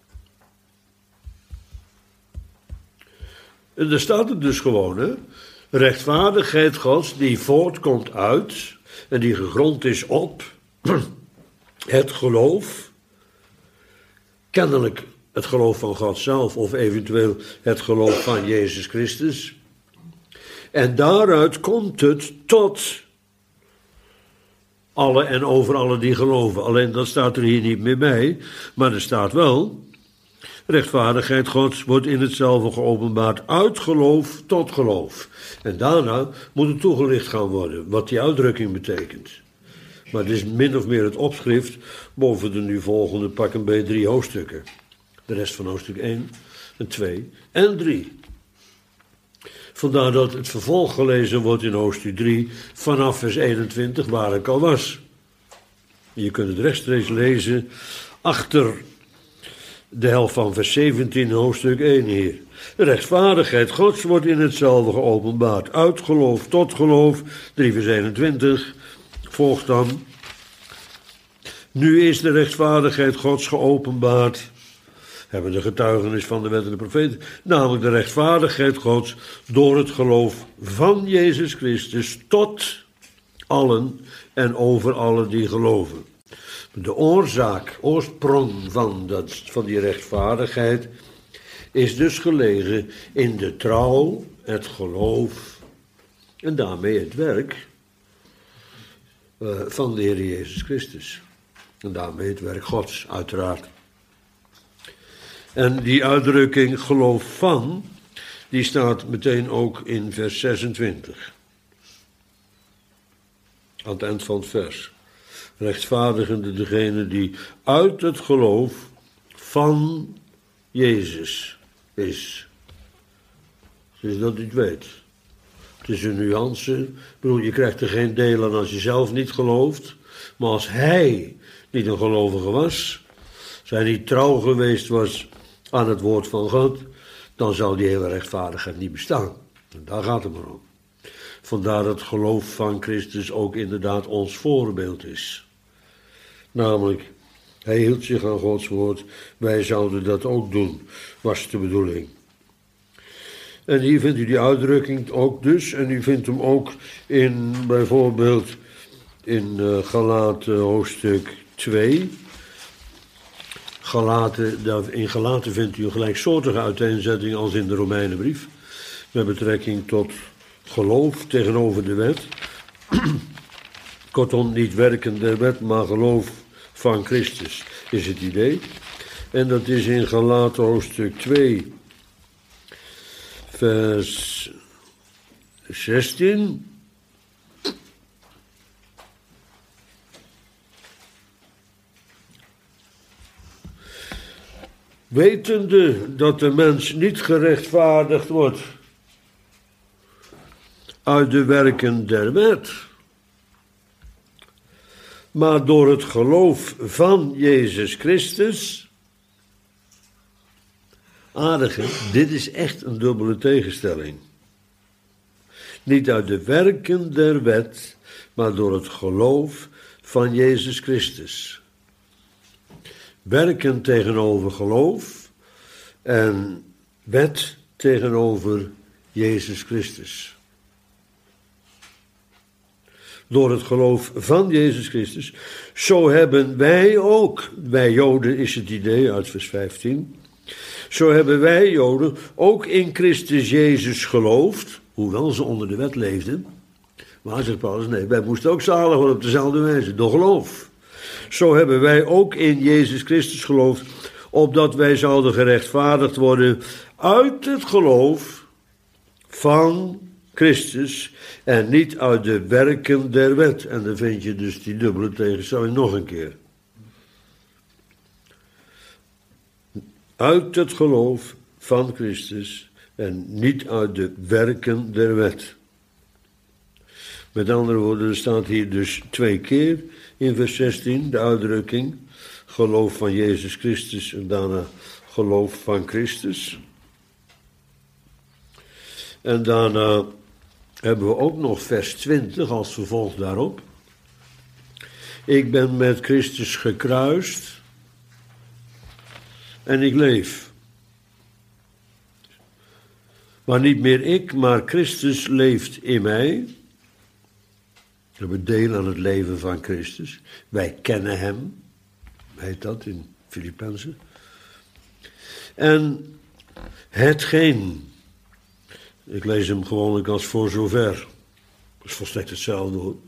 En daar staat het dus gewoon, hè. Rechtvaardigheid Gods die voortkomt uit en die gegrond is op het geloof, kennelijk het geloof van God zelf of eventueel het geloof van Jezus Christus. En daaruit komt het tot alle en over alle die geloven. Alleen dat staat er hier niet meer bij, maar er staat wel, rechtvaardigheid Gods wordt in hetzelfde geopenbaard uit geloof tot geloof. En daarna moet het toegelicht gaan worden, wat die uitdrukking betekent. Maar het is min of meer het opschrift boven de nu volgende pak een beetje 3 hoofdstukken. De rest van hoofdstuk 1 en 2 en 3. Vandaar dat het vervolg gelezen wordt in hoofdstuk 3 vanaf vers 21 waar ik al was. Je kunt het rechtstreeks lezen achter de helft van vers 17 hoofdstuk 1 hier. De rechtvaardigheid Gods wordt in hetzelfde geopenbaard. Uit geloof tot geloof. 3 vers 21 volgt dan. Nu is de rechtvaardigheid Gods geopenbaard. Hebben de getuigenis van de wet en de profeten. Namelijk de rechtvaardigheid Gods door het geloof van Jezus Christus tot allen en over allen die geloven. De oorsprong van die rechtvaardigheid is dus gelegen in de trouw, het geloof en daarmee het werk van de Heer Jezus Christus. En daarmee het werk Gods, uiteraard. En die uitdrukking geloof van, die staat meteen ook in vers 26. Aan het eind van het vers. Rechtvaardigende degene die uit het geloof van Jezus is. Dus dat u het weet. Het is een nuance. Ik bedoel, je krijgt er geen deel aan als je zelf niet gelooft. Maar als hij niet een gelovige was, als hij niet trouw geweest was aan het woord van God, dan zou die hele rechtvaardigheid niet bestaan. En daar gaat het maar om. Vandaar dat het geloof van Christus ook inderdaad ons voorbeeld is. Namelijk, hij hield zich aan Gods woord, wij zouden dat ook doen, was de bedoeling. En hier vindt u die uitdrukking ook dus, en u vindt hem ook in bijvoorbeeld in Galaten hoofdstuk 2. In Galaten vindt u een gelijksoortige uiteenzetting als in de Romeinenbrief, met betrekking tot geloof tegenover de wet. Kortom, niet werken der wet, maar geloof van Christus is het idee. En dat is in Galaten hoofdstuk 2, vers 16. Wetende dat de mens niet gerechtvaardigd wordt uit de werken der wet, maar door het geloof van Jezus Christus. Aardig, hè? Dit is echt een dubbele tegenstelling. Niet uit de werken der wet, maar door het geloof van Jezus Christus. Werken tegenover geloof en wet tegenover Jezus Christus. Door het geloof van Jezus Christus, zo hebben wij ook, wij Joden is het idee uit vers 15, zo hebben wij Joden ook in Christus Jezus geloofd, hoewel ze onder de wet leefden. Maar zegt Paulus, nee, wij moesten ook zalig worden op dezelfde wijze, door geloof. Zo hebben wij ook in Jezus Christus geloofd, opdat wij zouden gerechtvaardigd worden uit het geloof van Christus en niet uit de werken der wet. En dan vind je dus die dubbele tegenstelling nog een keer. Uit het geloof van Christus en niet uit de werken der wet. Met andere woorden, er staat hier dus 2 keer in vers 16 de uitdrukking geloof van Jezus Christus en daarna geloof van Christus. En daarna hebben we ook nog vers 20 als vervolg daarop. Ik ben met Christus gekruist en ik leef. Maar niet meer ik, maar Christus leeft in mij. We hebben deel aan het leven van Christus. Wij kennen hem, heet dat in Filippenzen. En hetgeen, ik lees hem gewoonlijk als voor zover. Dat is volstrekt hetzelfde hoor.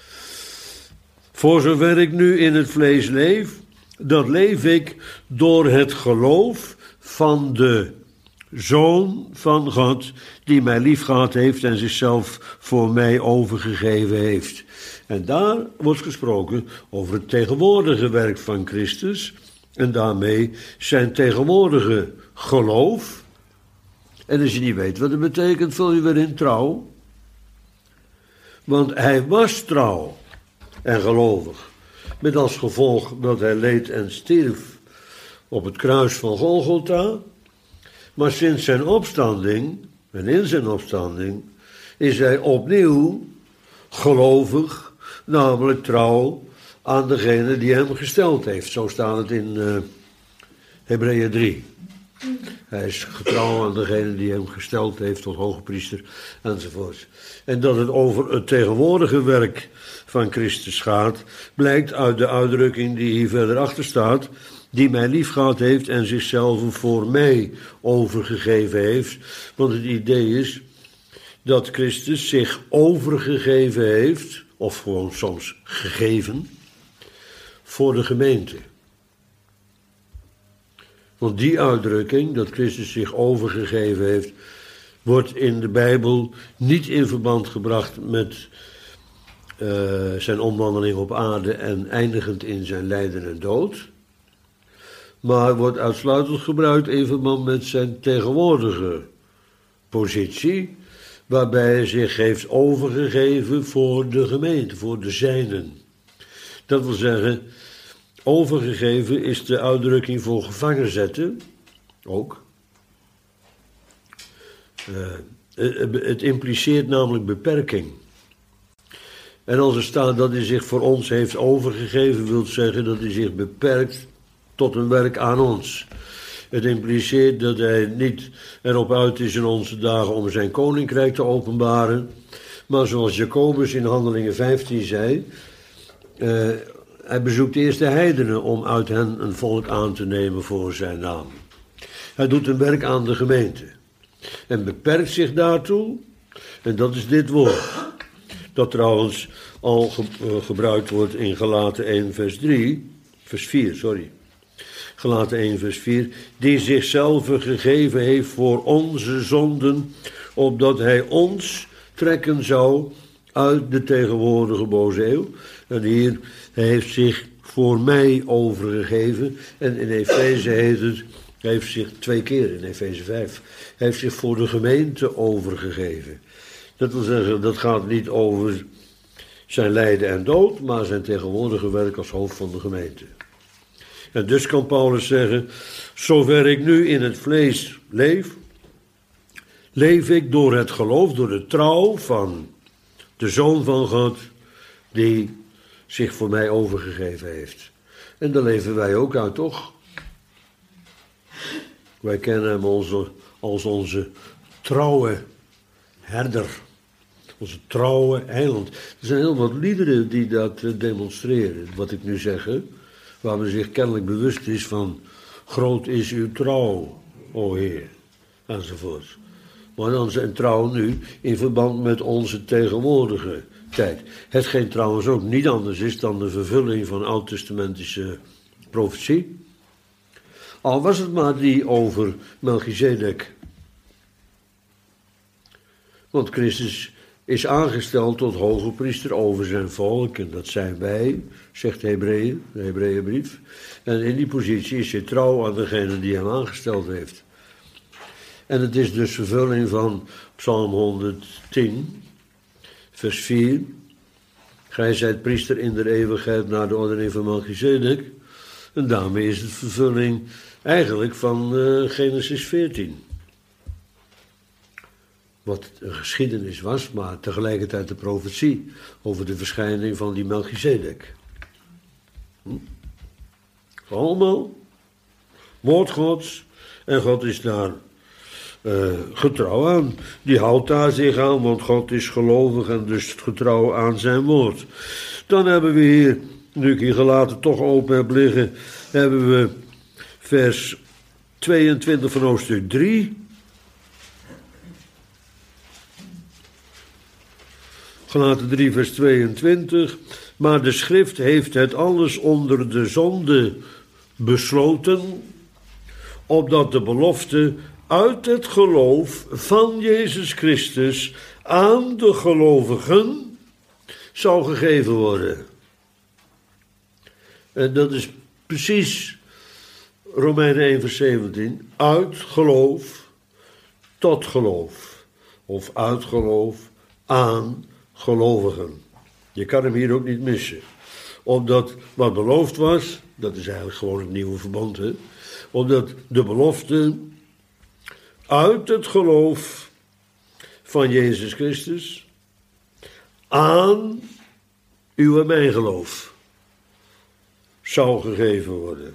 Voor zover ik nu in het vlees leef, dat leef ik door het geloof van de Zoon van God, die mij liefgehad heeft en zichzelf voor mij overgegeven heeft. En daar wordt gesproken over het tegenwoordige werk van Christus en daarmee zijn tegenwoordige geloof. En als je niet weet wat het betekent, vul je weer in trouw. Want hij was trouw en gelovig, met als gevolg dat hij leed en stierf op het kruis van Golgotha. Maar sinds zijn opstanding, en in zijn opstanding, is hij opnieuw gelovig, namelijk trouw aan degene die hem gesteld heeft. Zo staat het in Hebreeën 3. Hij is getrouw aan degene die hem gesteld heeft tot hoge priester enzovoort. En dat het over het tegenwoordige werk van Christus gaat, blijkt uit de uitdrukking die hier verder achter staat, die mij liefgehad heeft en zichzelf voor mij overgegeven heeft. Want het idee is dat Christus zich overgegeven heeft, of gewoon soms gegeven, voor de gemeente. Want die uitdrukking, dat Christus zich overgegeven heeft, wordt in de Bijbel niet in verband gebracht met zijn omwandeling op aarde en eindigend in zijn lijden en dood, maar wordt uitsluitend gebruikt in verband met zijn tegenwoordige positie, waarbij hij zich heeft overgegeven voor de gemeente, voor de zijnen. Dat wil zeggen, overgegeven is de uitdrukking voor gevangen zetten, ook. Het impliceert namelijk beperking. En als er staat dat hij zich voor ons heeft overgegeven, wil zeggen dat hij zich beperkt tot een werk aan ons. Het impliceert dat hij niet erop uit is in onze dagen om zijn koninkrijk te openbaren, maar zoals Jacobus in Handelingen 15 zei, hij bezoekt eerst de heidenen om uit hen een volk aan te nemen voor zijn naam. Hij doet een werk aan de gemeente en beperkt zich daartoe, en dat is dit woord, dat trouwens al gebruikt wordt in Galaten 1 vers 4, Galaten 1 vers 4, die zichzelf gegeven heeft voor onze zonden, opdat hij ons trekken zou uit de tegenwoordige boze eeuw. En hier, hij heeft zich voor mij overgegeven. En in Efeze heet het, hij heeft zich 2 keer in Efeze 5, hij heeft zich voor de gemeente overgegeven. Dat wil zeggen, dat gaat niet over zijn lijden en dood, maar zijn tegenwoordige werk als hoofd van de gemeente. En dus kan Paulus zeggen, zover ik nu in het vlees leef, leef ik door het geloof, door de trouw van de Zoon van God, die zich voor mij overgegeven heeft. En daar leven wij ook uit, toch? Wij kennen hem als onze trouwe herder, onze trouwe heiland. Er zijn heel wat liederen die dat demonstreren, wat ik nu zeg, hè? Waar men zich kennelijk bewust is van, groot is uw trouw, o Heer, enzovoort. Maar dan zijn trouw nu in verband met onze tegenwoordige tijd. Hetgeen trouwens ook niet anders is dan de vervulling van oud-testamentische profetie. Al was het maar die over Melchizedek. Want Christus is aangesteld tot hoge priester over zijn volk. En dat zijn wij, zegt de Hebreeënbrief. En in die positie is je trouw aan degene die hem aangesteld heeft. En het is dus vervulling van Psalm 110, vers 4. Gij zijt priester in de eeuwigheid naar de ordening van Melchizedek. En daarmee is het vervulling eigenlijk van Genesis 14. Wat een geschiedenis was, maar tegelijkertijd de profetie over de verschijning van die Melchizedek. Allemaal woord Gods, en God is daar getrouw aan. Die houdt daar zich aan, want God is gelovig en dus getrouw aan zijn woord. Dan hebben we hier, nu ik hier Galaten toch open heb liggen, hebben we vers 22 van hoofdstuk 3. Galaten 3 vers 22. Maar de schrift heeft het alles onder de zonde besloten, opdat de belofte uit het geloof van Jezus Christus aan de gelovigen zou gegeven worden. En dat is precies Romeinen 1 vers 17. Uit geloof tot geloof. Of uit geloof aan gelovigen. Je kan hem hier ook niet missen. Omdat wat beloofd was, dat is eigenlijk gewoon het nieuwe verbond, hè? Omdat de belofte uit het geloof van Jezus Christus aan uw en mijn geloof zou gegeven worden.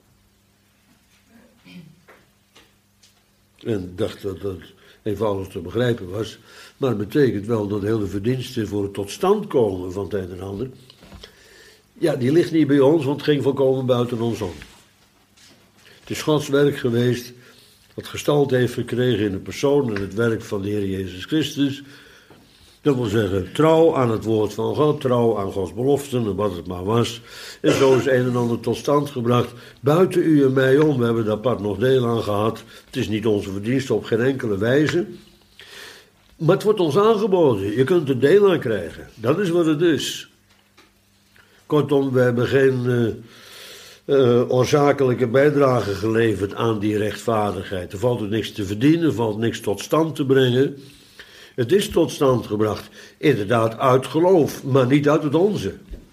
En ik dacht dat dat eenvoudig te begrijpen was, maar het betekent wel dat heel de verdiensten voor het tot stand komen van het een en ander, ja, die ligt niet bij ons, want het ging volkomen buiten ons om. Het is Gods werk geweest, wat gestalte heeft gekregen in de persoon en het werk van de Heer Jezus Christus. Dat wil zeggen, trouw aan het woord van God, trouw aan Gods beloften en wat het maar was. En zo is een en ander tot stand gebracht, buiten u en mij om. We hebben daar apart nog deel aan gehad. Het is niet onze verdienste op geen enkele wijze. Maar het wordt ons aangeboden, je kunt er deel aan krijgen. Dat is wat het is. Kortom, we hebben geen oorzakelijke bijdrage geleverd aan die rechtvaardigheid. Er valt ook niks te verdienen, er valt niks tot stand te brengen. Het is tot stand gebracht, inderdaad uit geloof, maar niet uit het onze.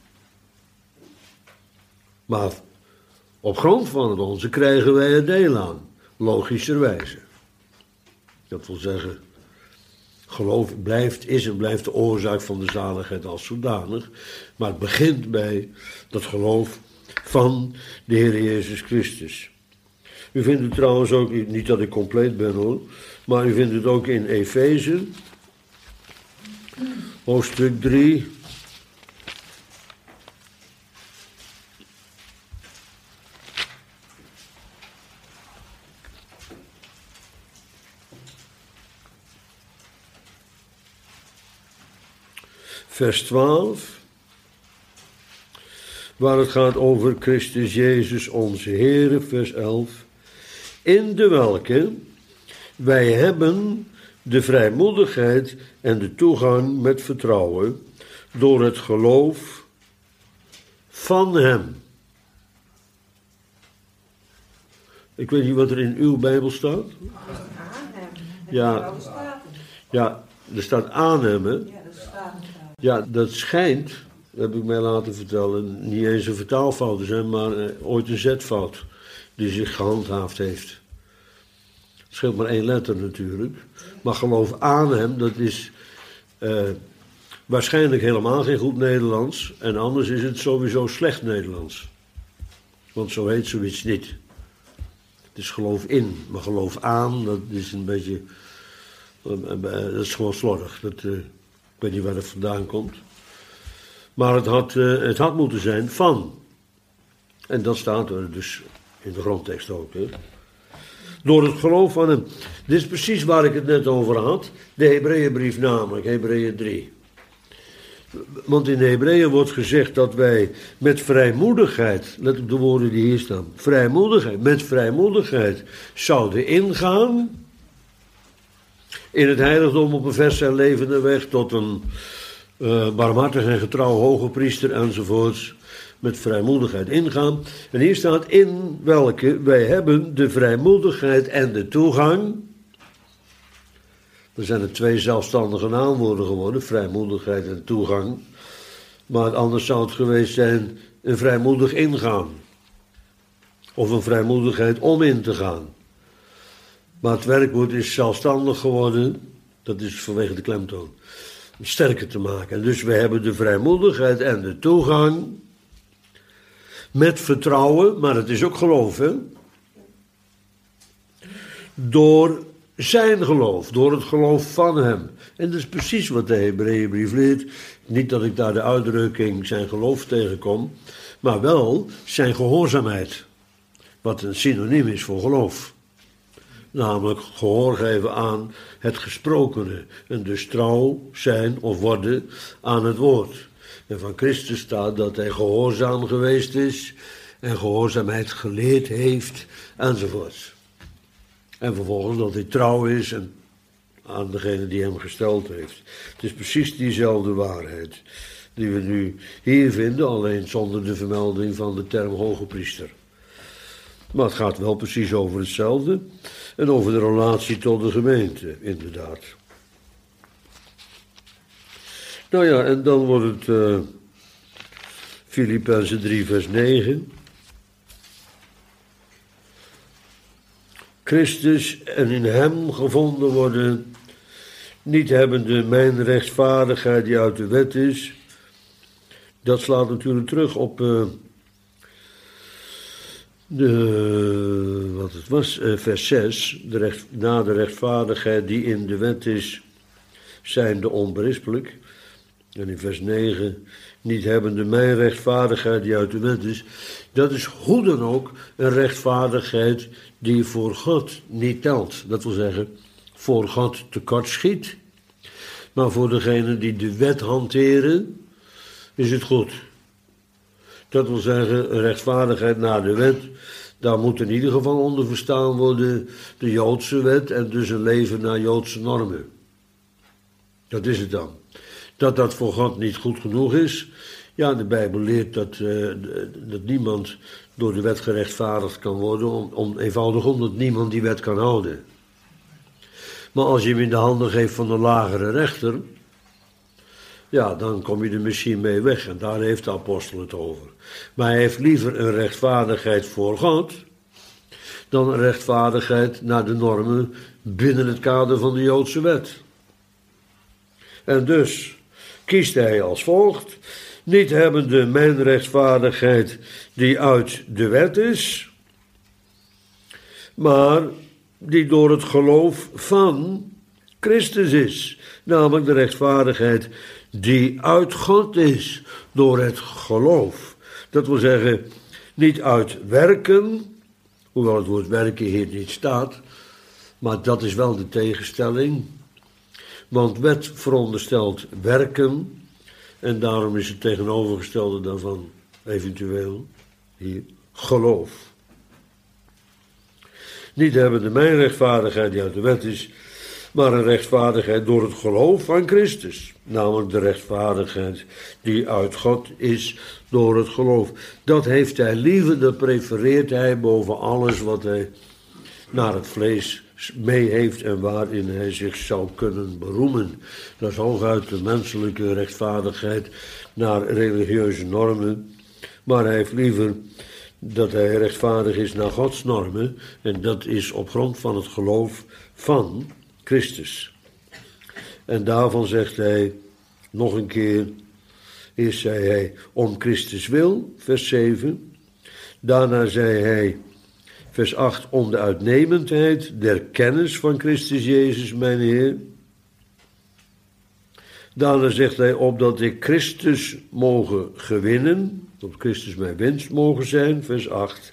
Maar op grond van het onze krijgen wij er deel aan, logischerwijze. Dat wil zeggen, geloof is en blijft de oorzaak van de zaligheid als zodanig, maar het begint bij dat geloof van de Heer Jezus Christus. U vindt het trouwens ook, niet dat ik compleet ben hoor, maar u vindt het ook in Efeze, hoofdstuk 3. Vers 12, waar het gaat over Christus Jezus onze Heere, vers 11. In de welke wij hebben de vrijmoedigheid en de toegang met vertrouwen door het geloof van Hem. Ik weet niet wat er in uw Bijbel staat. Aan hem. Ja. Ja, er staat aan Hem, hè? Ja, dat staat. Ja, dat schijnt, heb ik mij laten vertellen, niet eens een vertaalfout te zijn, maar ooit een zetfout die zich gehandhaafd heeft. Het scheelt maar 1 letter natuurlijk. Maar geloof aan Hem, dat is waarschijnlijk helemaal geen goed Nederlands. En anders is het sowieso slecht Nederlands. Want zo heet zoiets niet. Het is geloof in, maar geloof aan, dat is een beetje, dat is gewoon slordig. Ik weet niet waar het vandaan komt. Maar het had moeten zijn van. En dat staat er dus in de grondtekst ook. Hè. Door het geloof van Hem. Dit is precies waar ik het net over had. De Hebreeënbrief namelijk, Hebreeën 3. Want in de Hebreeën wordt gezegd dat wij met vrijmoedigheid, let op de woorden die hier staan, met vrijmoedigheid zouden ingaan in het heiligdom op een verse en levende weg tot een barmhartig en getrouw hoge priester enzovoorts, met vrijmoedigheid ingaan. En hier staat in welke wij hebben de vrijmoedigheid en de toegang. Er zijn er 2 zelfstandige naamwoorden geworden, vrijmoedigheid en toegang. Maar anders zou het geweest zijn een vrijmoedig ingaan. Of een vrijmoedigheid om in te gaan. Maar het werkwoord is zelfstandig geworden, dat is vanwege de klemtoon, om sterker te maken. En dus we hebben de vrijmoedigheid en de toegang met vertrouwen, maar het is ook geloof, hè? Door zijn geloof, door het geloof van Hem. En dat is precies wat de Hebreeënbrief leert. Niet dat ik daar de uitdrukking zijn geloof tegenkom, maar wel zijn gehoorzaamheid. Wat een synoniem is voor geloof. Namelijk gehoor geven aan het gesprokene. En dus trouw zijn of worden aan het woord. En van Christus staat dat Hij gehoorzaam geweest is. En gehoorzaamheid geleerd heeft. Enzovoort. En vervolgens dat Hij trouw is aan degene die Hem gesteld heeft. Het is precies diezelfde waarheid die we nu hier vinden. Alleen zonder de vermelding van de term hoge priester. Maar het gaat wel precies over hetzelfde. En over de relatie tot de gemeente, inderdaad. Nou ja, en dan wordt het Filippenzen 3 vers 9. Christus en in Hem gevonden worden, niet hebbende mijn rechtvaardigheid die uit de wet is. Dat slaat natuurlijk terug op vers 6, na de rechtvaardigheid die in de wet is, zijnde onberispelijk. En in vers 9, niet hebbende mijn rechtvaardigheid die uit de wet is. Dat is hoe dan ook een rechtvaardigheid die voor God niet telt. Dat wil zeggen, voor God tekort schiet. Maar voor degenen die de wet hanteren, is het goed. Dat wil zeggen, een rechtvaardigheid naar de wet, daar moet in ieder geval onder verstaan worden de Joodse wet en dus een leven naar Joodse normen. Dat is het dan. Dat voor God niet goed genoeg is. Ja, de Bijbel leert dat niemand door de wet gerechtvaardigd kan worden, eenvoudig omdat niemand die wet kan houden. Maar als je hem in de handen geeft van een lagere rechter, ja, dan kom je er misschien mee weg. En daar heeft de apostel het over. Maar hij heeft liever een rechtvaardigheid voor God dan een rechtvaardigheid naar de normen binnen het kader van de Joodse wet. En dus kiest hij als volgt: niet hebbende mijn rechtvaardigheid die uit de wet is, maar die door het geloof van Christus is. Namelijk de rechtvaardigheid die uit God is, door het geloof. Dat wil zeggen, niet uit werken, hoewel het woord werken hier niet staat, maar dat is wel de tegenstelling. Want wet veronderstelt werken, en daarom is het tegenovergestelde daarvan eventueel hier geloof. Niet hebben de mijn rechtvaardigheid die uit de wet is, maar een rechtvaardigheid door het geloof van Christus. Namelijk de rechtvaardigheid die uit God is door het geloof. Dat heeft hij liever, dat prefereert hij boven alles wat hij naar het vlees mee heeft en waarin hij zich zou kunnen beroemen. Dat is hooguit de menselijke rechtvaardigheid naar religieuze normen. Maar hij heeft liever dat hij rechtvaardig is naar Gods normen. En dat is op grond van het geloof van Christus. En daarvan zegt hij nog een keer, eerst zei hij om Christus wil, vers 7. Daarna zei hij, vers 8, om de uitnemendheid der kennis van Christus Jezus, mijn Heer. Daarna zegt hij, opdat ik Christus mogen gewinnen, op Christus mijn winst mogen zijn, vers 8.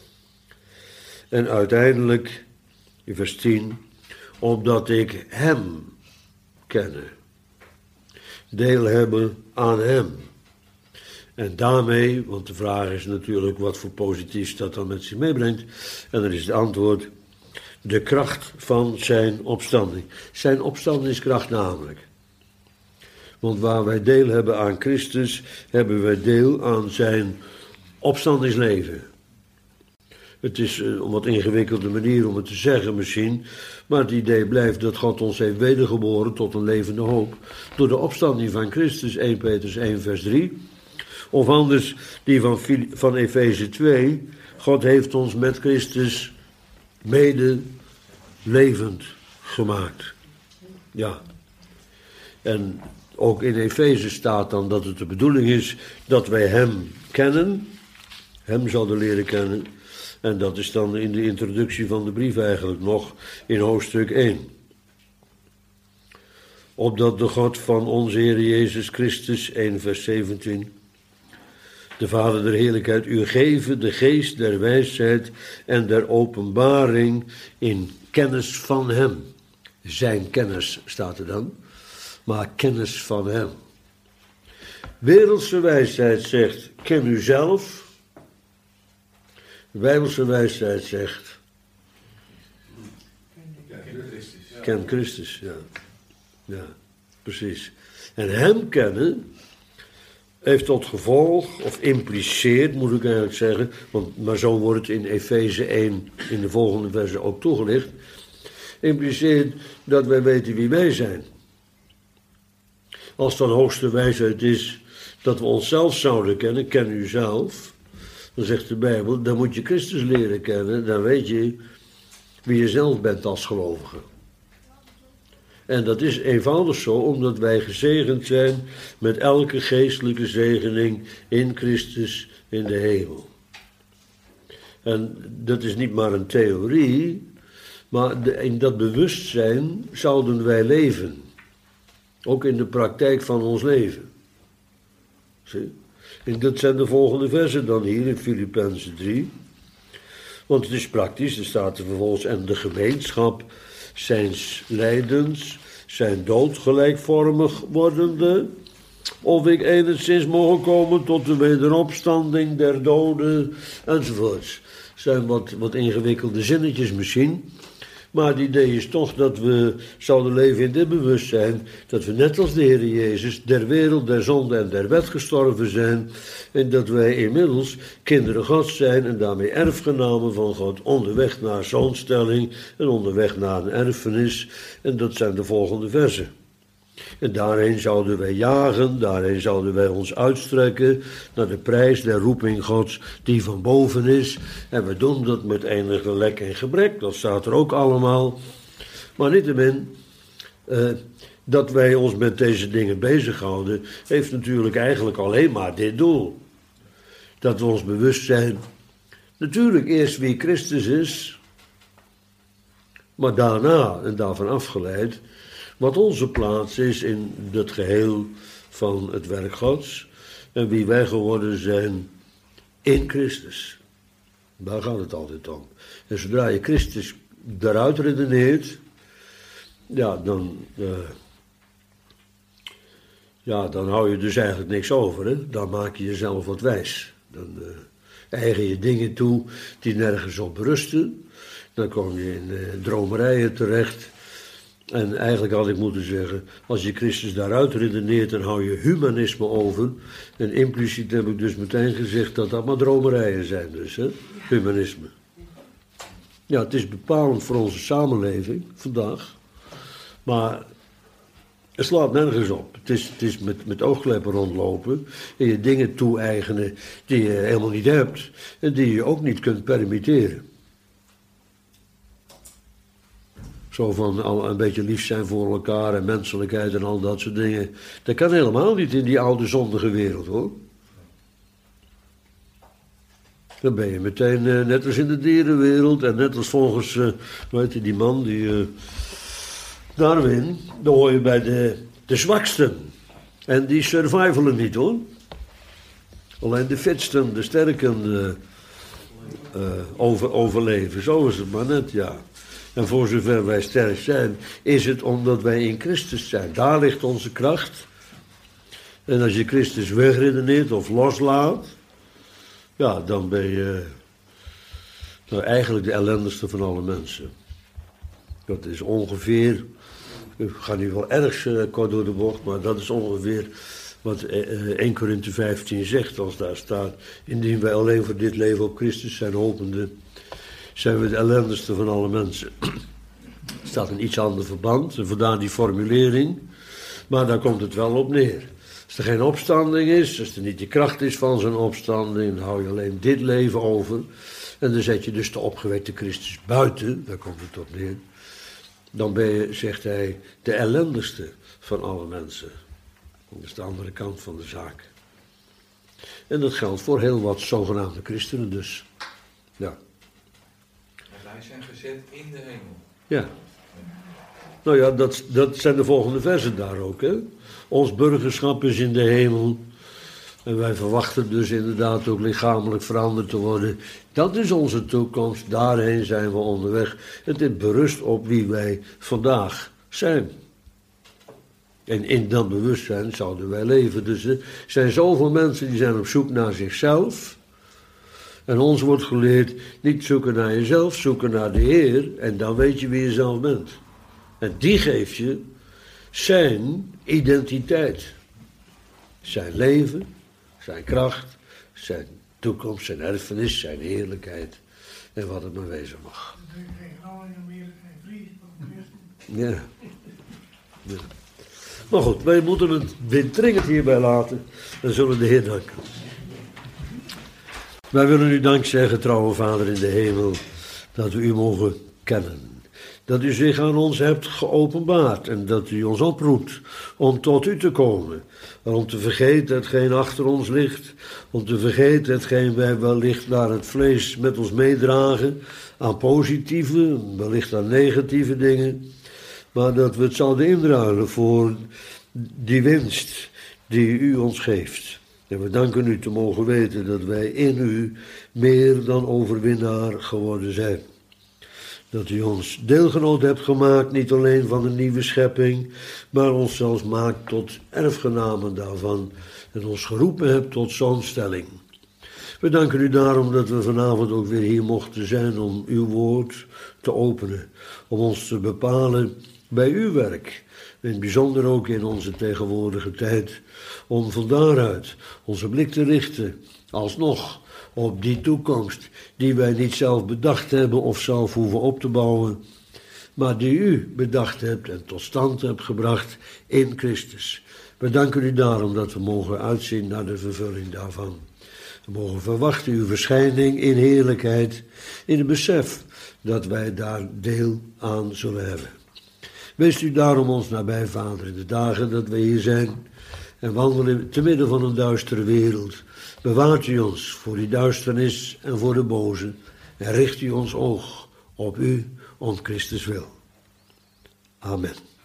En uiteindelijk, in vers 10, opdat ik hem kenne, deel hebben aan hem. En daarmee, want de vraag is natuurlijk wat voor positiefs dat dan met zich meebrengt. En dan is het antwoord, de kracht van zijn opstanding. Zijn opstandingskracht namelijk. Want waar wij deel hebben aan Christus, hebben wij deel aan zijn opstandingsleven. Het is een wat ingewikkelde manier om het te zeggen misschien, maar het idee blijft dat God ons heeft wedergeboren tot een levende hoop. Door de opstanding van Christus, 1 Petrus 1 vers 3. Of anders die van Efeze 2. God heeft ons met Christus mede levend gemaakt. Ja. En ook in Efeze staat dan dat het de bedoeling is dat wij hem kennen. Hem zouden leren kennen. En dat is dan in de introductie van de brief eigenlijk nog in hoofdstuk 1. Opdat de God van onze Heer Jezus Christus, 1 vers 17... de Vader der heerlijkheid u geven, de geest der wijsheid en der openbaring in kennis van hem. Zijn kennis staat er dan, maar kennis van hem. Wereldse wijsheid zegt, ken u zelf. Bijbelse wijsheid zegt, ken Christus, ja. Ja, precies. En hem kennen heeft tot gevolg, of impliceert moet ik eigenlijk zeggen, maar zo wordt het in Efeze 1 in de volgende verse ook toegelicht, impliceert dat wij weten wie wij zijn. Als dan hoogste wijsheid is dat we onszelf zouden kennen, ken u zelf, dan zegt de Bijbel, dan moet je Christus leren kennen, dan weet je wie je zelf bent als gelovige. En dat is eenvoudig zo, omdat wij gezegend zijn met elke geestelijke zegening in Christus in de hemel. En dat is niet maar een theorie, maar in dat bewustzijn zouden wij leven. Ook in de praktijk van ons leven. Zie? En dat zijn de volgende versen dan hier in Filippenzen 3. Want het is praktisch, er staat er vervolgens, en de gemeenschap zijns lijdens, zijn dood gelijkvormig wordende, of ik enigszins mogen komen tot de wederopstanding der doden, enzovoorts. Het zijn wat ingewikkelde zinnetjes misschien, Maar het idee is toch dat we zouden leven in dit bewustzijn, dat we net als de Heer Jezus der wereld, der zonde en der wet gestorven zijn, en dat wij inmiddels kinderen Gods zijn en daarmee erfgenamen van God, onderweg naar zoonstelling en onderweg naar een erfenis. En dat zijn de volgende versen. En daarheen zouden wij jagen, daarheen zouden wij ons uitstrekken naar de prijs der roeping Gods die van boven is. En we doen dat met enige lek en gebrek, dat staat er ook allemaal. Maar niettemin, dat wij ons met deze dingen bezighouden, heeft natuurlijk eigenlijk alleen maar dit doel. Dat we ons bewust zijn, natuurlijk eerst wie Christus is, maar daarna, en daarvan afgeleid, wat onze plaats is in het geheel van het werk Gods en wie wij geworden zijn in Christus. Daar gaat het altijd om. En zodra je Christus daaruit redeneert, dan hou je dus eigenlijk niks over. Hè? Dan maak je jezelf wat wijs. Dan eigen je dingen toe die nergens op berusten. Dan kom je in dromerijen terecht. En eigenlijk had ik moeten zeggen, als je Christus daaruit redeneert, dan hou je humanisme over. En impliciet heb ik dus meteen gezegd dat dat maar dromerijen zijn dus, hè? Humanisme. Ja, het is bepalend voor onze samenleving vandaag. Maar het slaat nergens op. Het is met oogkleppen rondlopen en je dingen toe-eigenen die je helemaal niet hebt en die je ook niet kunt permitteren. Zo van al een beetje lief zijn voor elkaar en menselijkheid en al dat soort dingen. Dat kan helemaal niet in die oude zondige wereld, hoor. Dan ben je meteen net als in de dierenwereld en net als volgens, weet je, die man, Darwin, dan hoor je bij de zwaksten. En die survivalen niet, hoor. Alleen de fitsten, de sterken overleven. Zo is het maar net, ja. En voor zover wij sterk zijn, is het omdat wij in Christus zijn. Daar ligt onze kracht. En als je Christus wegredeneert of loslaat, ja, dan ben je eigenlijk de ellendigste van alle mensen. Dat is ongeveer, ik ga nu wel erg kort door de bocht, maar dat is ongeveer wat 1 Korinthe 15 zegt, als daar staat, indien wij alleen voor dit leven op Christus zijn hopende, zijn we de ellendigste van alle mensen. Er staat een iets ander verband, en vandaar die formulering, maar daar komt het wel op neer. Als er geen opstanding is, als er niet de kracht is van zo'n opstanding, dan hou je alleen dit leven over. En dan zet je dus de opgewekte Christus buiten, daar komt het op neer. Dan ben je, zegt hij, de ellendigste van alle mensen. Dat is de andere kant van de zaak. En dat geldt voor heel wat zogenaamde christenen dus. Ja. Wij zijn gezet in de hemel. Ja. Nou ja, dat zijn de volgende versen daar ook, hè. Ons burgerschap is in de hemel. En wij verwachten dus inderdaad ook lichamelijk veranderd te worden. Dat is onze toekomst, daarheen zijn we onderweg. Het is berust op wie wij vandaag zijn. En in dat bewustzijn zouden wij leven. Dus er zijn zoveel mensen die zijn op zoek naar zichzelf. En ons wordt geleerd, niet zoeken naar jezelf, zoeken naar de Heer. En dan weet je wie je zelf bent. En die geeft je zijn identiteit. Zijn leven, zijn kracht, zijn toekomst, zijn erfenis, zijn heerlijkheid. En wat het maar wezen mag. Ja. Ja. Maar goed, wij moeten het weer dringend hierbij laten. Dan zullen de Heer danken. Wij willen u dank zeggen, trouwe Vader in de hemel, dat we u mogen kennen. Dat u zich aan ons hebt geopenbaard en dat u ons oproept om tot u te komen. Om te vergeten hetgeen achter ons ligt. Om te vergeten hetgeen wij wellicht naar het vlees met ons meedragen. Aan positieve, wellicht aan negatieve dingen. Maar dat we het zouden inruilen voor die winst die u ons geeft. En we danken u te mogen weten dat wij in u meer dan overwinnaar geworden zijn. Dat u ons deelgenoot hebt gemaakt, niet alleen van een nieuwe schepping, maar ons zelfs maakt tot erfgenamen daarvan en ons geroepen hebt tot zoonstelling. We danken u daarom dat we vanavond ook weer hier mochten zijn om uw woord te openen. Om ons te bepalen bij uw werk. In het bijzonder ook in onze tegenwoordige tijd. Om van daaruit onze blik te richten, alsnog, op die toekomst die wij niet zelf bedacht hebben of zelf hoeven op te bouwen, maar die u bedacht hebt en tot stand hebt gebracht in Christus. We danken u daarom dat we mogen uitzien naar de vervulling daarvan. We mogen verwachten uw verschijning in heerlijkheid, in het besef dat wij daar deel aan zullen hebben. Wees u daarom ons nabij, Vader, in de dagen dat wij hier zijn en wandelen te midden van een duistere wereld. Bewaart u ons voor die duisternis en voor de boze en richt u ons oog op u om Christus wil. Amen.